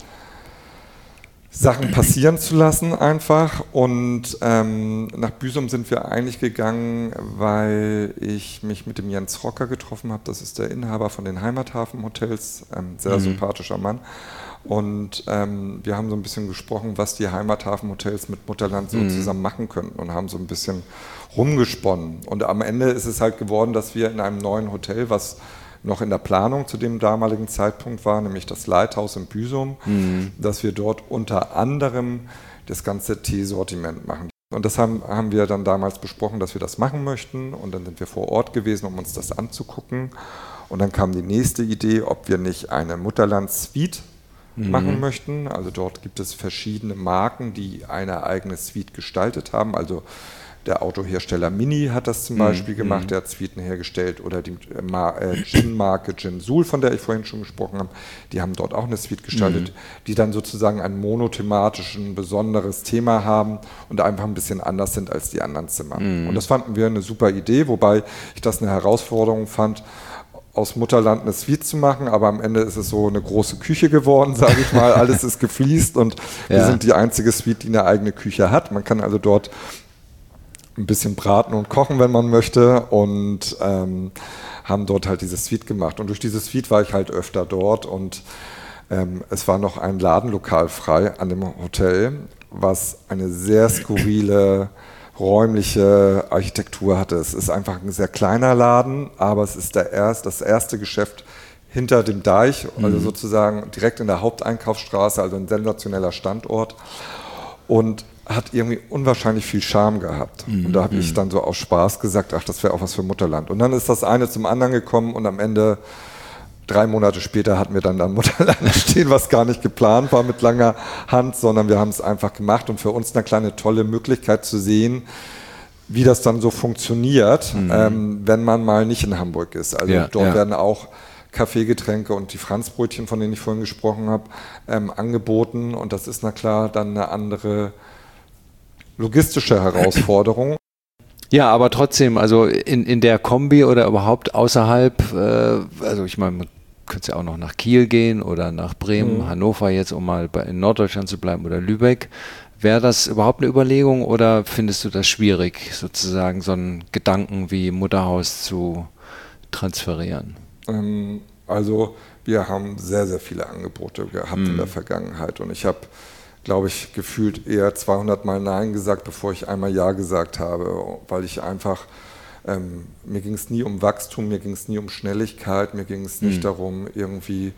Sachen passieren zu lassen einfach und ähm, nach Büsum sind wir eigentlich gegangen, weil ich mich mit dem Jens Rocker getroffen habe, das ist der Inhaber von den Heimathafen-Hotels, ein sehr mhm. sympathischer Mann und ähm, wir haben so ein bisschen gesprochen, was die Heimathafen-Hotels mit Mutterland so mhm. zusammen machen könnten und haben so ein bisschen rumgesponnen und am Ende ist es halt geworden, dass wir in einem neuen Hotel, was noch in der Planung zu dem damaligen Zeitpunkt war, nämlich das Lighthouse in Büsum, mhm. dass wir dort unter anderem das ganze Teesortiment machen. Und das haben, haben wir dann damals besprochen, dass wir das machen möchten und dann sind wir vor Ort gewesen, um uns das anzugucken und dann kam die nächste Idee, ob wir nicht eine Mutterland-Suite mhm. machen möchten. Also dort gibt es verschiedene Marken, die eine eigene Suite gestaltet haben, also der Autohersteller Mini hat das zum Beispiel mm, gemacht, mm. der hat Suiten hergestellt oder die äh, Gin-Marke Gin Sul, von der ich vorhin schon gesprochen habe, die haben dort auch eine Suite gestaltet, mm. die dann sozusagen ein monothematischen, besonderes Thema haben und einfach ein bisschen anders sind als die anderen Zimmer. Mm. Und das fanden wir eine super Idee, wobei ich das eine Herausforderung fand, aus Mutterland eine Suite zu machen, aber am Ende ist es so eine große Küche geworden, sage ich mal, alles ist gefliest und ja. wir sind die einzige Suite, die eine eigene Küche hat. Man kann also dort ein bisschen braten und kochen, wenn man möchte und ähm, haben dort halt diese Suite gemacht. Und durch diese Suite war ich halt öfter dort und ähm, es war noch ein Ladenlokal frei an dem Hotel, was eine sehr skurrile räumliche Architektur hatte. Es ist einfach ein sehr kleiner Laden, aber es ist der erst, das erste Geschäft hinter dem Deich, also mhm. sozusagen direkt in der Haupteinkaufsstraße, also ein sensationeller Standort und hat irgendwie unwahrscheinlich viel Charme gehabt. Mhm. Und da habe ich dann so aus Spaß gesagt, ach, das wäre auch was für Mutterland. Und dann ist das eine zum anderen gekommen und am Ende, drei Monate später, hatten wir dann dann Mutterland stehen, was gar nicht geplant war mit langer Hand, sondern wir haben es einfach gemacht und für uns eine kleine tolle Möglichkeit zu sehen, wie das dann so funktioniert, mhm. ähm, wenn man mal nicht in Hamburg ist. Also ja, dort ja. werden auch Kaffeegetränke und die Franzbrötchen, von denen ich vorhin gesprochen habe, ähm, angeboten und das ist na klar dann eine andere logistische Herausforderung. Ja, aber trotzdem, also in, in der Kombi oder überhaupt außerhalb, äh, also ich meine, man könnte ja auch noch nach Kiel gehen oder nach Bremen, mhm. Hannover jetzt, um mal bei, in Norddeutschland zu bleiben oder Lübeck. Wäre das überhaupt eine Überlegung oder findest du das schwierig, sozusagen so einen Gedanken wie Mutterhaus zu transferieren? Ähm, also wir haben sehr, sehr viele Angebote gehabt mhm. in der Vergangenheit und ich habe glaube ich, gefühlt eher zweihundert Mal Nein gesagt, bevor ich einmal Ja gesagt habe, weil ich einfach, ähm, mir ging es nie um Wachstum, mir ging es nie um Schnelligkeit, mir ging es nicht mhm. darum, irgendwie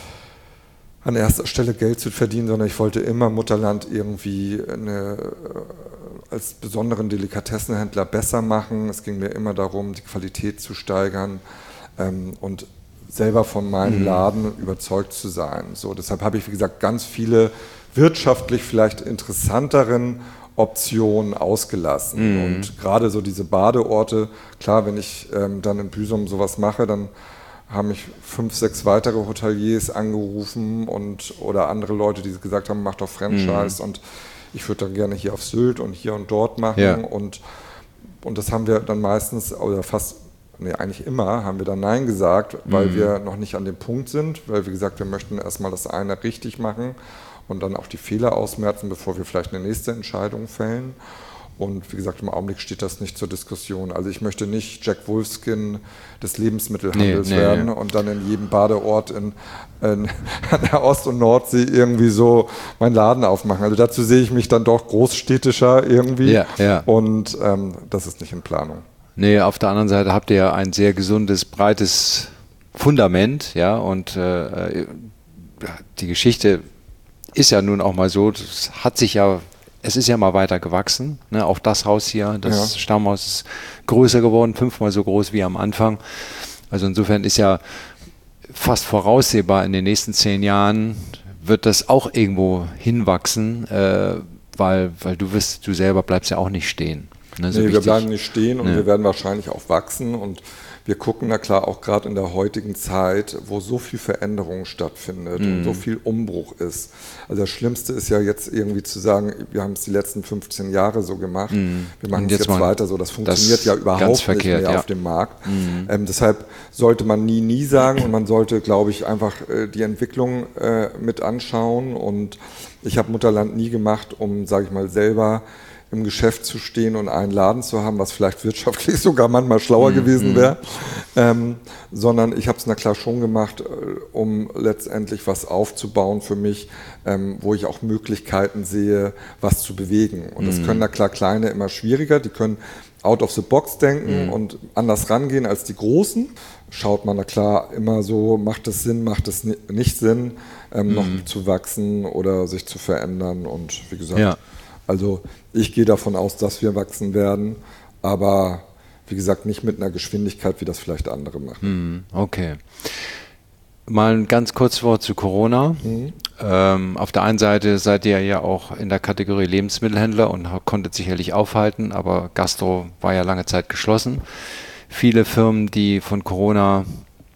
an erster Stelle Geld zu verdienen, sondern ich wollte immer Mutterland irgendwie eine, als besonderen Delikatessenhändler besser machen. Es ging mir immer darum, die Qualität zu steigern ähm, und selber von meinem mhm. Laden überzeugt zu sein. So, deshalb habe ich, wie gesagt, ganz viele wirtschaftlich vielleicht interessanteren Optionen ausgelassen. Mhm. Und gerade so diese Badeorte, klar, wenn ich ähm, dann in Büsum sowas mache, dann haben mich fünf, sechs weitere Hoteliers angerufen und oder andere Leute, die gesagt haben, mach doch Franchise. Mhm. Und ich würde dann gerne hier auf Sylt und hier und dort machen. Ja. Und, und das haben wir dann meistens, oder fast, nee, eigentlich immer, haben wir dann Nein gesagt, weil mhm. wir noch nicht an dem Punkt sind, weil wie gesagt, wir möchten erstmal das eine richtig machen und dann auch die Fehler ausmerzen, bevor wir vielleicht eine nächste Entscheidung fällen. Und wie gesagt, im Augenblick steht das nicht zur Diskussion. Also ich möchte nicht Jack Wolfskin des Lebensmittelhandels nee, nee, werden nee. und dann in jedem Badeort in, in, an der Ost- und Nordsee irgendwie so meinen Laden aufmachen. Also dazu sehe ich mich dann doch großstädtischer irgendwie ja, ja. und ähm, das ist nicht in Planung. Nee, auf der anderen Seite habt ihr ja ein sehr gesundes, breites Fundament, ja, und äh, die Geschichte ist ja nun auch mal so, das hat sich ja Es ist ja mal weiter gewachsen, ne? Auch das Haus hier, das ja. Stammhaus ist größer geworden, fünfmal so groß wie am Anfang. Also insofern ist ja fast voraussehbar, in den nächsten zehn Jahren wird das auch irgendwo hinwachsen, äh, weil, weil du wirst, du selber bleibst ja auch nicht stehen. Ne? So nee, wichtig. Wir bleiben nicht stehen und nee. wir werden wahrscheinlich auch wachsen und wir gucken da klar auch gerade in der heutigen Zeit, wo so viel Veränderung stattfindet mm. und so viel Umbruch ist. Also das Schlimmste ist ja jetzt irgendwie zu sagen, wir haben es die letzten fünfzehn Jahre so gemacht, mm. wir machen es jetzt, jetzt weiter so. Das funktioniert das ja überhaupt nicht verkehrt, mehr ja. auf dem Markt. Mm. Ähm, deshalb sollte man nie, nie sagen und man sollte, glaube ich, einfach äh, die Entwicklung äh, mit anschauen. Und ich habe Mutterland nie gemacht, um, sage ich mal, selber im Geschäft zu stehen und einen Laden zu haben, was vielleicht wirtschaftlich sogar manchmal schlauer mm, gewesen wäre, mm. ähm, sondern ich habe es na klar schon gemacht, äh, um letztendlich was aufzubauen für mich, ähm, wo ich auch Möglichkeiten sehe, was zu bewegen. Und mm. das können na klar Kleine immer schwieriger, die können out of the box denken mm. und anders rangehen als die Großen. Schaut man na klar immer so, macht es Sinn, macht es nicht Sinn, ähm, mm. noch zu wachsen oder sich zu verändern und wie gesagt, ja. Also ich gehe davon aus, dass wir wachsen werden, aber wie gesagt nicht mit einer Geschwindigkeit, wie das vielleicht andere machen. Okay. Mal ein ganz kurzes Wort zu Corona. Mhm. Ähm, auf der einen Seite seid ihr ja auch in der Kategorie Lebensmittelhändler und konntet sicherlich aufhalten, aber Gastro war ja lange Zeit geschlossen. Viele Firmen, die von Corona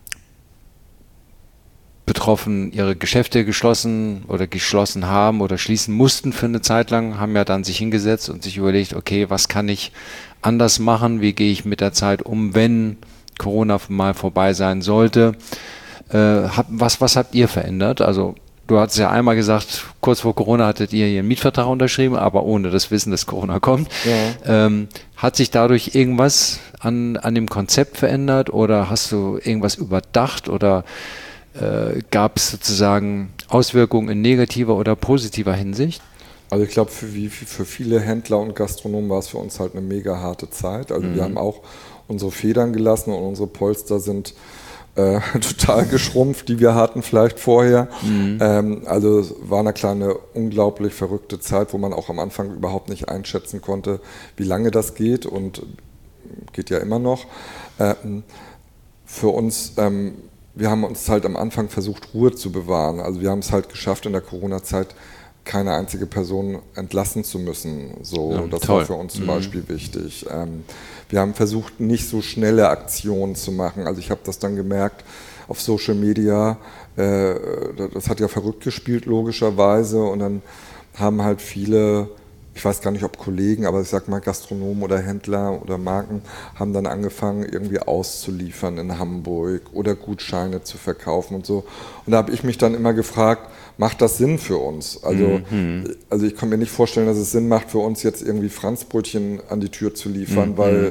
betroffen ihre Geschäfte geschlossen oder geschlossen haben oder schließen mussten für eine Zeit lang, haben ja dann sich hingesetzt und sich überlegt, okay, was kann ich anders machen, wie gehe ich mit der Zeit um, wenn Corona mal vorbei sein sollte. Äh, hab, was, was habt ihr verändert? Also du hattest ja einmal gesagt, kurz vor Corona hattet ihr ihren Mietvertrag unterschrieben, aber ohne das Wissen, dass Corona kommt. Ja. Ähm, hat sich dadurch irgendwas an, an dem Konzept verändert oder hast du irgendwas überdacht oder Äh, gab es sozusagen Auswirkungen in negativer oder positiver Hinsicht? Also ich glaube, für, für viele Händler und Gastronomen war es für uns halt eine mega harte Zeit. Also mhm. wir haben auch unsere Federn gelassen und unsere Polster sind äh, total geschrumpft, die wir hatten vielleicht vorher. Mhm. Ähm, also es war na klar eine unglaublich verrückte Zeit, wo man auch am Anfang überhaupt nicht einschätzen konnte, wie lange das geht und geht ja immer noch. Ähm, für uns ähm, Wir haben uns halt am Anfang versucht, Ruhe zu bewahren. Also wir haben es halt geschafft, in der Corona-Zeit keine einzige Person entlassen zu müssen. So, ja, das toll. War für uns zum mhm. Beispiel wichtig. Ähm, wir haben versucht, nicht so schnelle Aktionen zu machen. Also ich habe das dann gemerkt auf Social Media. Äh, das hat ja verrückt gespielt, logischerweise. Und dann haben halt viele, ich weiß gar nicht, ob Kollegen, aber ich sag mal Gastronomen oder Händler oder Marken haben dann angefangen, irgendwie auszuliefern in Hamburg oder Gutscheine zu verkaufen und so. Und da habe ich mich dann immer gefragt, macht das Sinn für uns? Also, mhm. also ich kann mir nicht vorstellen, dass es Sinn macht für uns jetzt irgendwie Franzbrötchen an die Tür zu liefern, mhm. weil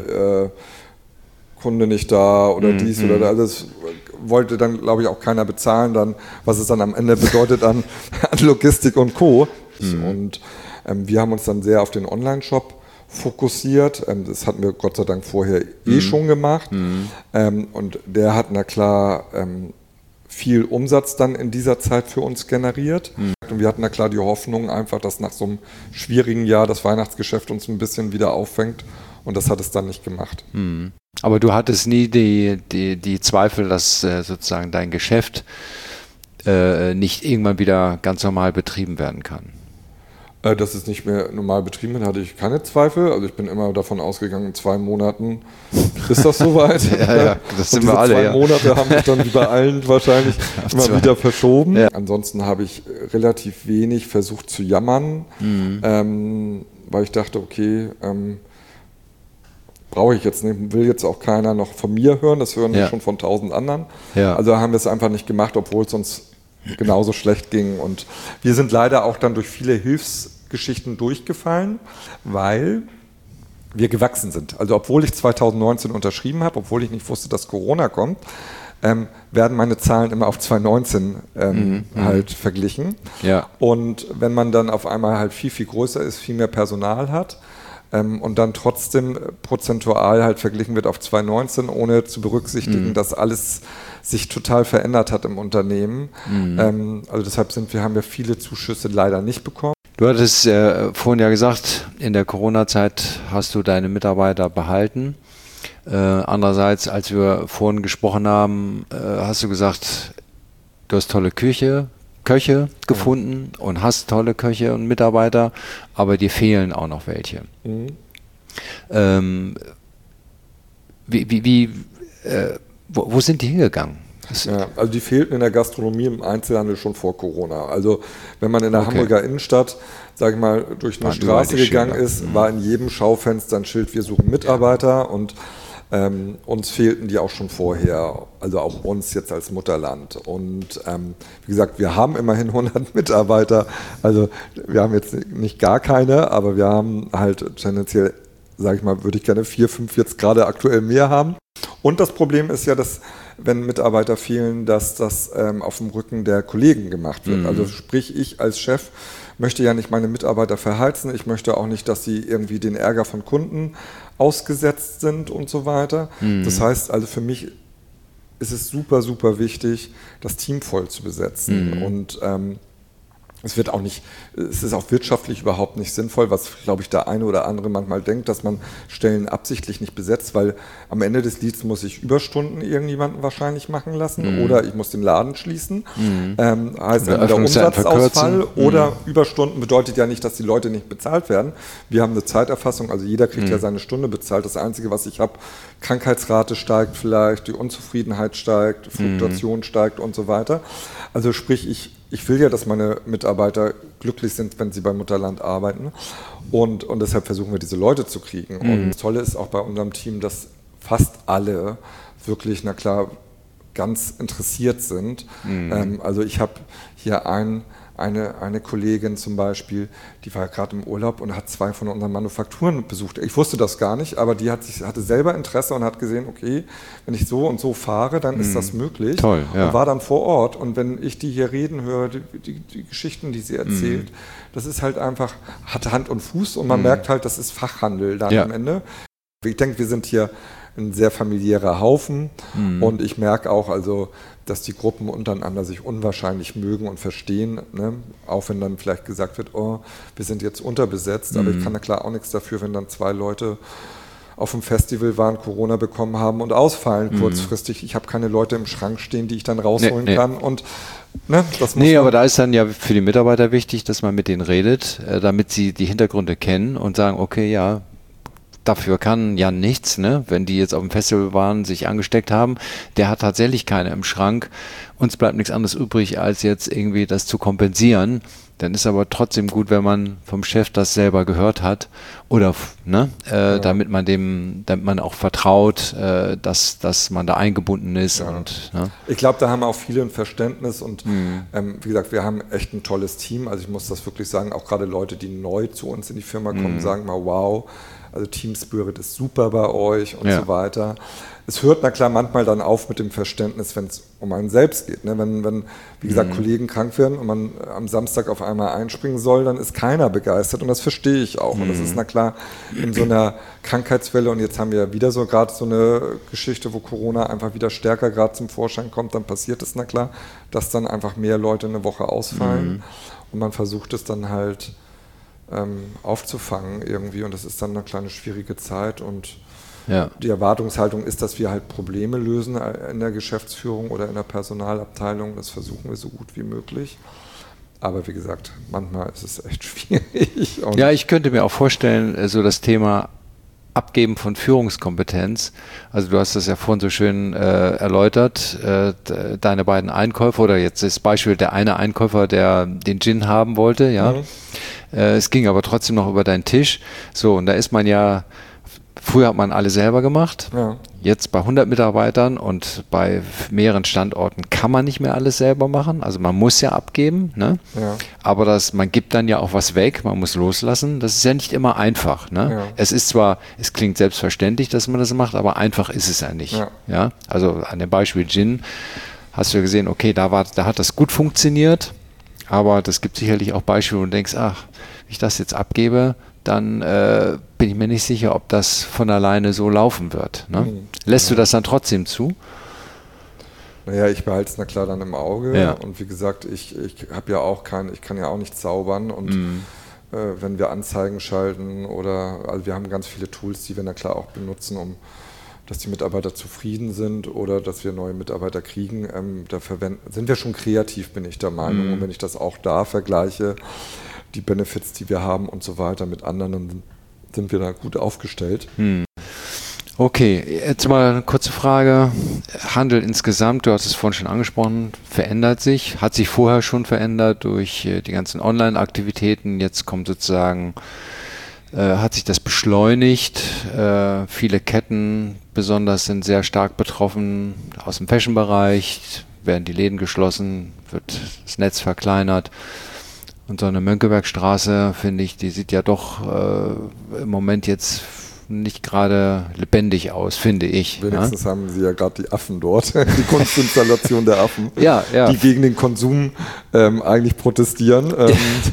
äh, Kunde nicht da oder mhm. dies oder das. Also das wollte dann, glaube ich, auch keiner bezahlen, dann, was es dann am Ende bedeutet an, an Logistik und Co. Mhm. Und wir haben uns dann sehr auf den Online-Shop fokussiert. Das hatten wir Gott sei Dank vorher eh mhm. schon gemacht. Mhm. Und der hat na klar viel Umsatz dann in dieser Zeit für uns generiert. Mhm. Und wir hatten na klar die Hoffnung einfach, dass nach so einem schwierigen Jahr das Weihnachtsgeschäft uns ein bisschen wieder auffängt. Und das hat es dann nicht gemacht. Mhm. Aber du hattest nie die, die, die Zweifel, dass äh, sozusagen dein Geschäft äh, nicht irgendwann wieder ganz normal betrieben werden kann? Äh, dass es nicht mehr normal betrieben wird, hatte ich keine Zweifel. Also ich bin immer davon ausgegangen, in zwei Monaten ist das soweit. ja, ja, das sind und wir alle. Zwei ja. Monate haben sich dann wie bei allen wahrscheinlich immer zwei. wieder verschoben. Ja. Ansonsten habe ich relativ wenig versucht zu jammern, Mhm. ähm, weil ich dachte, okay, ähm, brauche ich jetzt nicht, will jetzt auch keiner noch von mir hören, das hören Ja. wir schon von tausend anderen. Ja. Also haben wir es einfach nicht gemacht, obwohl es uns genauso schlecht ging. Und wir sind leider auch dann durch viele Hilfsgeschichten durchgefallen, weil wir gewachsen sind. Also obwohl ich zwanzig neunzehn unterschrieben habe, obwohl ich nicht wusste, dass Corona kommt, ähm, werden meine Zahlen immer auf zwanzig neunzehn ähm, Mhm. halt verglichen. Ja. Und wenn man dann auf einmal halt viel, viel größer ist, viel mehr Personal hat, Ähm, und dann trotzdem prozentual halt verglichen wird auf zwanzig neunzehn, ohne zu berücksichtigen, Mhm. dass alles sich total verändert hat im Unternehmen. Mhm. Ähm, also deshalb sind wir, haben wir viele Zuschüsse leider nicht bekommen. Du hattest äh, vorhin ja gesagt, in der Corona-Zeit hast du deine Mitarbeiter behalten. Äh, andererseits, als wir vorhin gesprochen haben, äh, hast du gesagt, du hast tolle Küche, Köche gefunden ja. und hast tolle Köche und Mitarbeiter, aber dir fehlen auch noch welche. Mhm. Ähm, wie, wie, wie äh, wo, wo sind die hingegangen? Ja, also die fehlten in der Gastronomie im Einzelhandel schon vor Corona. Also wenn man in der Okay. Hamburger Innenstadt, sage ich mal, durch eine Waren überall Straße die gegangen Schilder. ist, Mhm. war in jedem Schaufenster ein Schild, wir suchen Mitarbeiter und ähm, uns fehlten die auch schon vorher, also auch uns jetzt als Mutterland. Und ähm, wie gesagt, wir haben immerhin hundert Mitarbeiter, also wir haben jetzt nicht gar keine, aber wir haben halt tendenziell, sage ich mal, würde ich gerne vier, fünf jetzt gerade aktuell mehr haben. Und das Problem ist ja, dass wenn Mitarbeiter fehlen, dass das ähm, auf dem Rücken der Kollegen gemacht wird. Mhm. Also sprich, ich als Chef möchte ja nicht meine Mitarbeiter verheizen. Ich möchte auch nicht, dass sie irgendwie den Ärger von Kunden ausgesetzt sind und so weiter. Mhm. Das heißt also für mich ist es super, super wichtig, das Team voll zu besetzen. Mhm. Und ähm, es wird auch nicht, es ist auch wirtschaftlich überhaupt nicht sinnvoll, was, glaube ich, der eine oder andere manchmal denkt, dass man Stellen absichtlich nicht besetzt, weil am Ende des Lieds muss ich Überstunden irgendjemanden wahrscheinlich machen lassen Mhm. oder ich muss den Laden schließen. Mhm. Ähm, heißt Oder entweder Öffnungszeiten Umsatzausfall verkürzen. oder Mhm. Überstunden bedeutet ja nicht, dass die Leute nicht bezahlt werden. Wir haben eine Zeiterfassung, also jeder kriegt Mhm. ja seine Stunde bezahlt. Das Einzige, was ich habe, Krankheitsrate steigt vielleicht, die Unzufriedenheit steigt, Fluktuation mhm. steigt und so weiter. Also sprich, ich Ich will ja, dass meine Mitarbeiter glücklich sind, wenn sie bei Mutterland arbeiten. Und, und deshalb versuchen wir, diese Leute zu kriegen. Mhm. Und das Tolle ist auch bei unserem Team, dass fast alle wirklich, na klar, ganz interessiert sind. Mhm. Ähm, also ich habe hier ein, eine, eine Kollegin zum Beispiel, die war gerade im Urlaub und hat zwei von unseren Manufakturen besucht. Ich wusste das gar nicht, aber die hat sich, hatte selber Interesse und hat gesehen, okay, wenn ich so und so fahre, dann mhm. ist das möglich. Toll, ja. Und war dann vor Ort. Und wenn ich die hier reden höre, die, die, die Geschichten, die sie erzählt, mhm. das ist halt einfach, hat Hand und Fuß und man mhm. merkt halt, das ist Fachhandel dann ja. am Ende. Ich denke, wir sind hier ein sehr familiärer Haufen mhm. und ich merke auch, also, dass die Gruppen untereinander sich unwahrscheinlich mögen und verstehen, ne? Auch wenn dann vielleicht gesagt wird, oh, wir sind jetzt unterbesetzt, mhm. aber ich kann da klar auch nichts dafür, wenn dann zwei Leute auf dem Festival waren, Corona bekommen haben und ausfallen mhm. kurzfristig. Ich habe keine Leute im Schrank stehen, die ich dann rausholen nee, nee. kann und ne, das muss Nee, aber da ist dann ja für die Mitarbeiter wichtig, dass man mit denen redet, äh, damit sie die Hintergründe kennen und sagen, okay, ja, dafür kann ja nichts, ne? Wenn die jetzt auf dem Festival waren, sich angesteckt haben, der hat tatsächlich keine im Schrank. Uns bleibt nichts anderes übrig, als jetzt irgendwie das zu kompensieren. Dann ist aber trotzdem gut, wenn man vom Chef das selber gehört hat oder ne, äh, ja. damit man dem, damit man auch vertraut, äh, dass, dass man da eingebunden ist. Ja. Und, ne? Ich glaube, da haben auch viele ein Verständnis und mhm. ähm, wie gesagt, wir haben echt ein tolles Team. Also ich muss das wirklich sagen, auch gerade Leute, die neu zu uns in die Firma kommen, mhm. sagen mal, wow, also Team Spirit ist super bei euch und ja. so weiter. Es hört na klar manchmal dann auf mit dem Verständnis, wenn es um einen selbst geht. Ne? Wenn, wenn, wie gesagt, mhm. Kollegen krank werden und man am Samstag auf einmal einspringen soll, dann ist keiner begeistert und das verstehe ich auch. Mhm. Und das ist na klar in so einer Krankheitswelle und jetzt haben wir ja wieder so gerade so eine Geschichte, wo Corona einfach wieder stärker gerade zum Vorschein kommt, dann passiert es na klar, dass dann einfach mehr Leute eine Woche ausfallen mhm. und man versucht es dann halt ähm, aufzufangen irgendwie und das ist dann eine kleine schwierige Zeit und ja. Die Erwartungshaltung ist, dass wir halt Probleme lösen in der Geschäftsführung oder in der Personalabteilung. Das versuchen wir so gut wie möglich. Aber wie gesagt, manchmal ist es echt schwierig. Und ja, ich könnte mir auch vorstellen, so das Thema Abgeben von Führungskompetenz. Also du hast das ja vorhin so schön äh, erläutert, äh, deine beiden Einkäufer oder jetzt das Beispiel der eine Einkäufer, der den Gin haben wollte, ja. Mhm. Äh, es ging aber trotzdem noch über deinen Tisch. So, und da ist man ja, früher hat man alle selber gemacht. Ja. Jetzt bei hundert Mitarbeitern und bei mehreren Standorten kann man nicht mehr alles selber machen. Also man muss ja abgeben, ne? Ja. Aber das, man gibt dann ja auch was weg, man muss loslassen. Das ist ja nicht immer einfach. Ne? Ja. Es ist zwar, es klingt selbstverständlich, dass man das macht, aber einfach ist es ja nicht. Ja. Ja? Also an dem Beispiel Gin hast du ja gesehen, okay, da, war, da hat das gut funktioniert, aber das gibt sicherlich auch Beispiele, wo du denkst, ach, wenn ich das jetzt abgebe, dann äh, bin ich mir nicht sicher, ob das von alleine so laufen wird. Ne? Mhm. Lässt ja. du das dann trotzdem zu? Naja, ich behalte es na klar dann im Auge. Ja. Und wie gesagt, ich, ich habe ja auch kein, ich kann ja auch nicht zaubern. Und mhm. äh, wenn wir Anzeigen schalten oder, also wir haben ganz viele Tools, die wir na klar auch benutzen, um dass die Mitarbeiter zufrieden sind oder dass wir neue Mitarbeiter kriegen. Ähm, da verwenden, sind wir schon kreativ, bin ich der Meinung. Mhm. Und wenn ich das auch da vergleiche, die Benefits, die wir haben und so weiter mit anderen, dann sind wir da gut aufgestellt. Hm. Okay, jetzt mal eine kurze Frage. Handel insgesamt, du hast es vorhin schon angesprochen, verändert sich, hat sich vorher schon verändert durch die ganzen Online-Aktivitäten. Jetzt kommt sozusagen, äh, hat sich das beschleunigt. Äh, viele Ketten besonders sind sehr stark betroffen aus dem Fashion-Bereich, werden die Läden geschlossen, wird das Netz verkleinert. Und so eine Mönckebergstraße, finde ich, die sieht ja doch äh, im Moment jetzt nicht gerade lebendig aus, finde ich. Wenigstens ja? haben sie ja gerade die Affen dort, die Kunstinstallation der Affen, ja, ja. die gegen den Konsum ähm, eigentlich protestieren. Ähm,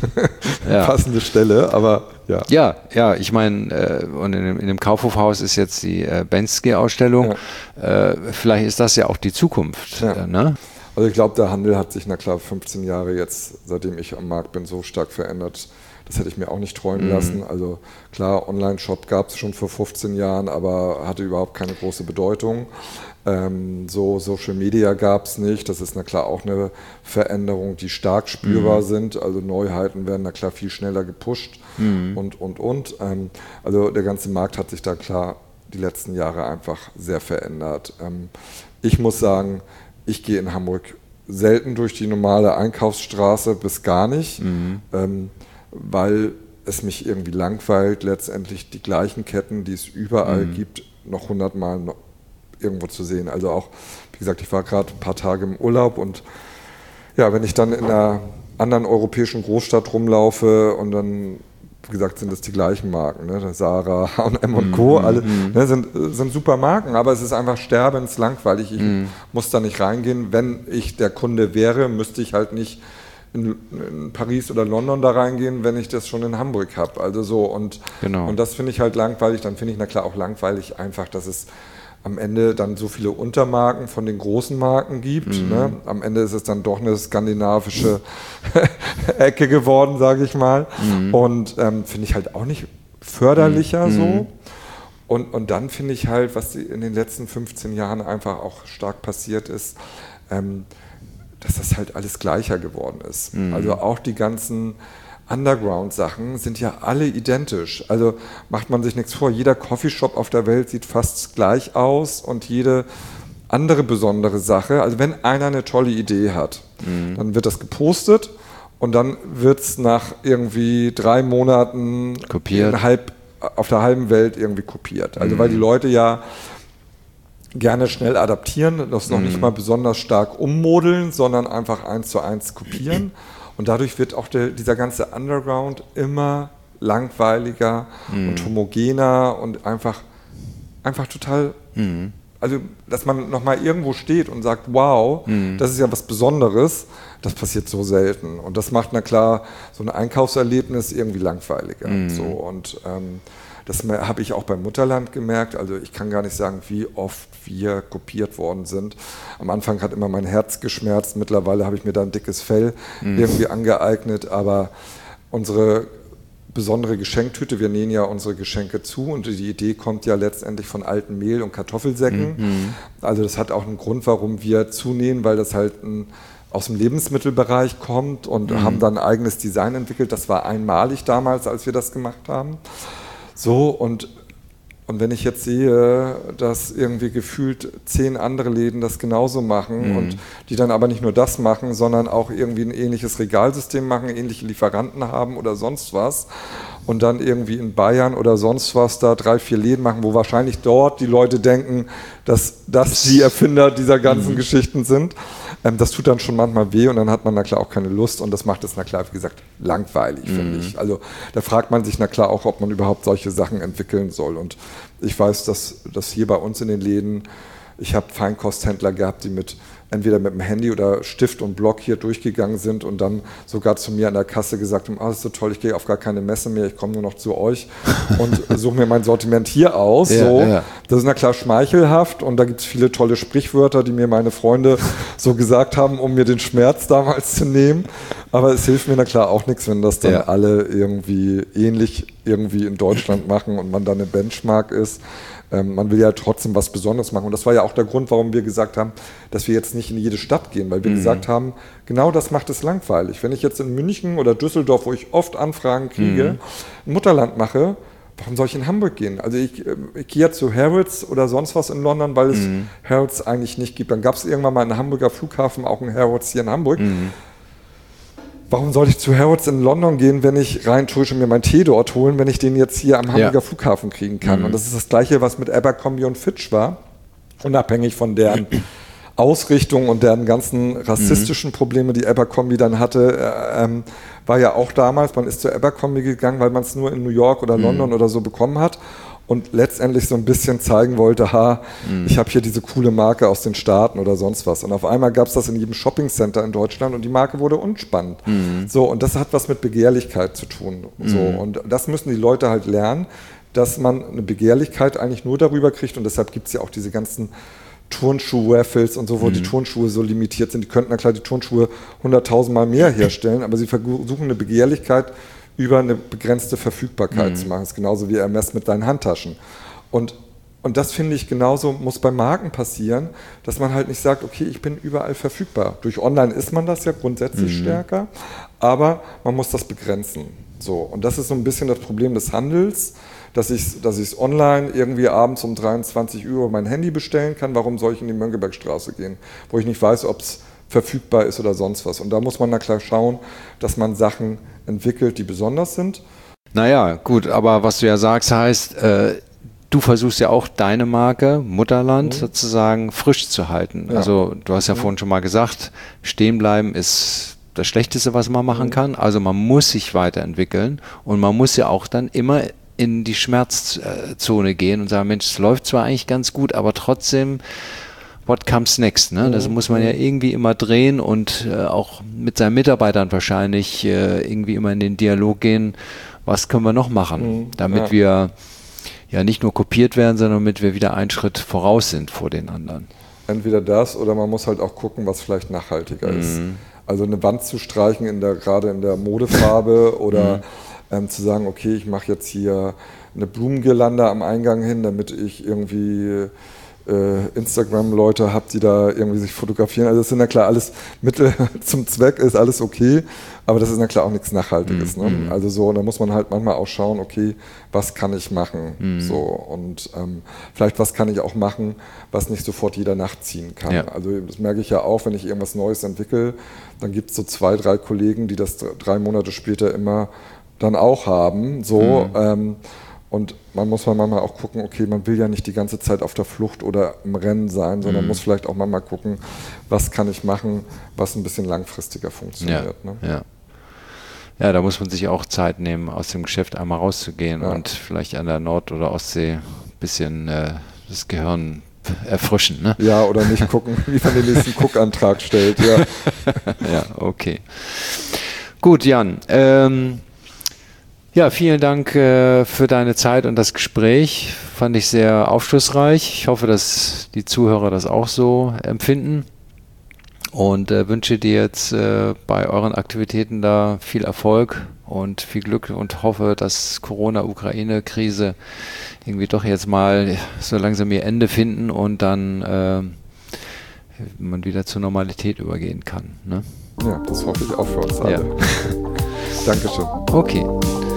ja. Passende Stelle, aber ja. Ja, ja, ich meine, äh, und in dem, in dem Kaufhofhaus ist jetzt die äh, Bensky-Ausstellung. Ja. Äh, vielleicht ist das ja auch die Zukunft, ja. äh, ne? Also ich glaube, der Handel hat sich, na klar, fünfzehn Jahre jetzt, seitdem ich am Markt bin, so stark verändert. Das hätte ich mir auch nicht träumen mhm. lassen. Also klar, Online-Shop gab es schon vor fünfzehn Jahren, aber hatte überhaupt keine große Bedeutung. Ähm, so Social Media gab es nicht. Das ist na klar auch eine Veränderung, die stark spürbar mhm. sind. Also Neuheiten werden na klar viel schneller gepusht mhm. und, und, und. Ähm, also der ganze Markt hat sich da klar die letzten Jahre einfach sehr verändert. Ähm, ich muss sagen, ich gehe in Hamburg selten durch die normale Einkaufsstraße, bis gar nicht, mhm. ähm, weil es mich irgendwie langweilt, letztendlich die gleichen Ketten, die es überall mhm. gibt, noch hundertmal noch irgendwo zu sehen. Also auch, wie gesagt, ich war gerade ein paar Tage im Urlaub und ja, wenn ich dann in einer anderen europäischen Großstadt rumlaufe und dann, wie gesagt, sind es die gleichen Marken, ne? Zara, H und M und Co. Mhm. Alle, ne, sind, sind super Marken, aber es ist einfach sterbenslangweilig. Ich mhm. muss da nicht reingehen. Wenn ich der Kunde wäre, müsste ich halt nicht in, in Paris oder London da reingehen, wenn ich das schon in Hamburg habe. Also so und, genau. und das finde ich halt langweilig. Dann finde ich na klar auch langweilig einfach, dass es am Ende dann so viele Untermarken von den großen Marken gibt. Mhm. Ne? Am Ende ist es dann doch eine skandinavische Ecke geworden, sage ich mal. Mhm. Und ähm, finde ich halt auch nicht förderlicher mhm. so. Und, und dann finde ich halt, was in den letzten fünfzehn Jahren einfach auch stark passiert ist, ähm, dass das halt alles gleicher geworden ist. Mhm. Also auch die ganzen Underground-Sachen sind ja alle identisch. Also macht man sich nichts vor, jeder Coffeeshop auf der Welt sieht fast gleich aus und jede andere besondere Sache, also wenn einer eine tolle Idee hat, mhm. dann wird das gepostet und dann wird es nach irgendwie drei Monaten kopiert. Halb, auf der halben Welt irgendwie kopiert. Also mhm. weil die Leute ja gerne schnell adaptieren, das noch mhm. nicht mal besonders stark ummodeln, sondern einfach eins zu eins kopieren. Und dadurch wird auch der, dieser ganze Underground immer langweiliger mhm. und homogener und einfach, einfach total, mhm. also dass man nochmal irgendwo steht und sagt, wow, mhm. das ist ja was Besonderes, das passiert so selten. Und das macht, na klar, so ein Einkaufserlebnis irgendwie langweiliger. Mhm. So, und ähm, das habe ich auch beim Mutterland gemerkt. Also ich kann gar nicht sagen, wie oft wir kopiert worden sind. Am Anfang hat immer mein Herz geschmerzt. Mittlerweile habe ich mir da ein dickes Fell mhm. irgendwie angeeignet. Aber unsere besondere Geschenktüte. Wir nähen ja unsere Geschenke zu und die Idee kommt ja letztendlich von alten Mehl- und Kartoffelsäcken. Mhm. Also das hat auch einen Grund, warum wir zunähen, weil das halt ein, aus dem Lebensmittelbereich kommt und mhm. haben dann ein eigenes Design entwickelt. Das war einmalig damals, als wir das gemacht haben. So, und Und wenn ich jetzt sehe, dass irgendwie gefühlt zehn andere Läden das genauso machen mhm. und die dann aber nicht nur das machen, sondern auch irgendwie ein ähnliches Regalsystem machen, ähnliche Lieferanten haben oder sonst was und dann irgendwie in Bayern oder sonst was da drei, vier Läden machen, wo wahrscheinlich dort die Leute denken, dass das die Erfinder dieser ganzen mhm. Geschichten sind. Ähm, das tut dann schon manchmal weh und dann hat man na klar auch keine Lust und das macht es na klar, wie gesagt, langweilig, mhm. finde ich. Also da fragt man sich na klar auch, ob man überhaupt solche Sachen entwickeln soll. Und ich weiß, dass, dass hier bei uns in den Läden, ich habe Feinkosthändler gehabt, die mit entweder mit dem Handy oder Stift und Block hier durchgegangen sind und dann sogar zu mir an der Kasse gesagt haben, ah, das ist so toll, ich gehe auf gar keine Messe mehr, ich komme nur noch zu euch und suche mir mein Sortiment hier aus. Ja, so. Ja. Das ist na klar schmeichelhaft und da gibt es viele tolle Sprichwörter, die mir meine Freunde so gesagt haben, um mir den Schmerz damals zu nehmen. Aber es hilft mir na klar auch nichts, wenn das dann ja. alle irgendwie ähnlich irgendwie in Deutschland machen und man dann eine Benchmark ist. Ähm, man will ja trotzdem was Besonderes machen. Und das war ja auch der Grund, warum wir gesagt haben, dass wir jetzt nicht in jede Stadt gehen, weil wir mhm. gesagt haben, genau das macht es langweilig. Wenn ich jetzt in München oder Düsseldorf, wo ich oft Anfragen kriege, mhm. ein Mutterland mache, warum soll ich in Hamburg gehen? Also ich, ich gehe ja zu Harrods oder sonst was in London, weil es mhm. Harrods eigentlich nicht gibt. Dann gab es irgendwann mal einen Hamburger Flughafen, auch einen Harrods hier in Hamburg. Mhm. Warum soll ich zu Harrods in London gehen, wenn ich rein tue und mir meinen Tee dort holen, wenn ich den jetzt hier am Hamburger ja. Flughafen kriegen kann? Mhm. Und das ist das Gleiche, was mit Abercrombie und Fitch war, unabhängig von deren Ausrichtung und deren ganzen rassistischen mhm. Probleme, die Abercrombie dann hatte, äh, ähm, war ja auch damals, man ist zu Abercrombie gegangen, weil man es nur in New York oder mhm. London oder so bekommen hat. Und letztendlich so ein bisschen zeigen wollte, ha, mhm. ich habe hier diese coole Marke aus den Staaten oder sonst was. Und auf einmal gab es das in jedem Shoppingcenter in Deutschland und die Marke wurde unspannend. Mhm. So, und das hat was mit Begehrlichkeit zu tun. Mhm. So, und das müssen die Leute halt lernen, dass man eine Begehrlichkeit eigentlich nur darüber kriegt. Und deshalb gibt es ja auch diese ganzen Turnschuh-Raffles und so, wo mhm. die Turnschuhe so limitiert sind. Die könnten na klar die Turnschuhe hunderttausend Mal mehr herstellen, aber sie versuchen eine Begehrlichkeit über eine begrenzte Verfügbarkeit mhm. zu machen. Das ist genauso wie Hermes mit deinen Handtaschen. Und, und das finde ich genauso, muss bei Marken passieren, dass man halt nicht sagt, okay, ich bin überall verfügbar. Durch Online ist man das ja grundsätzlich mhm. stärker, aber man muss das begrenzen. So. Und das ist so ein bisschen das Problem des Handels, dass ich dass ich es online irgendwie abends um dreiundzwanzig Uhr mein Handy bestellen kann. Warum soll ich in die Mönckebergstraße gehen, wo ich nicht weiß, ob es verfügbar ist oder sonst was. Und da muss man na klar schauen, dass man Sachen entwickelt, die besonders sind. Naja, gut, aber was du ja sagst, heißt, äh, du versuchst ja auch deine Marke, Mutterland, mhm. sozusagen frisch zu halten. Ja. Also du hast ja mhm. vorhin schon mal gesagt, stehen bleiben ist das Schlechteste, was man machen mhm. kann. Also man muss sich weiterentwickeln und man muss ja auch dann immer in die Schmerzzone gehen und sagen, Mensch, es läuft zwar eigentlich ganz gut, aber trotzdem what comes next? Ne? Das muss man ja irgendwie immer drehen und äh, auch mit seinen Mitarbeitern wahrscheinlich äh, irgendwie immer in den Dialog gehen, was können wir noch machen, damit ja. wir ja nicht nur kopiert werden, sondern damit wir wieder einen Schritt voraus sind vor den anderen. Entweder das oder man muss halt auch gucken, was vielleicht nachhaltiger mhm. ist. Also eine Wand zu streichen, in der, gerade in der Modefarbe oder mhm. ähm, zu sagen, okay, ich mache jetzt hier eine Blumengirlande am Eingang hin, damit ich irgendwie Äh, Instagram-Leute habt, die da irgendwie sich fotografieren. Also das sind ja klar alles Mittel zum Zweck, ist alles okay, aber das ist ja klar auch nichts Nachhaltiges. Mm, ne? mm. Also so, da muss man halt manchmal auch schauen, okay, was kann ich machen? Mm. So, und ähm, vielleicht was kann ich auch machen, was nicht sofort jeder nachziehen kann. Ja. Also das merke ich ja auch, wenn ich irgendwas Neues entwickle, dann gibt es so zwei, drei Kollegen, die das drei Monate später immer dann auch haben. So, mm. ähm, Und man muss manchmal auch gucken, okay, man will ja nicht die ganze Zeit auf der Flucht oder im Rennen sein, sondern mhm. muss vielleicht auch manchmal gucken, was kann ich machen, was ein bisschen langfristiger funktioniert. Ja, ne? ja. ja, da muss man sich auch Zeit nehmen, aus dem Geschäft einmal rauszugehen ja. und vielleicht an der Nord- oder Ostsee ein bisschen äh, das Gehirn erfrischen. Ne? Ja, oder nicht gucken, wie man den nächsten Cook-Antrag stellt. Ja, ja, okay. Gut, Jan. Ähm, Ja, vielen Dank äh, für deine Zeit und das Gespräch. Fand ich sehr aufschlussreich. Ich hoffe, dass die Zuhörer das auch so empfinden. und äh, wünsche dir jetzt äh, bei euren Aktivitäten da viel Erfolg und viel Glück und hoffe, dass Corona-Ukraine-Krise irgendwie doch jetzt mal so langsam ihr Ende finden und dann äh, man wieder zur Normalität übergehen kann. Ne? Ja, das hoffe ich auch für uns alle. Ja. Dankeschön. Okay.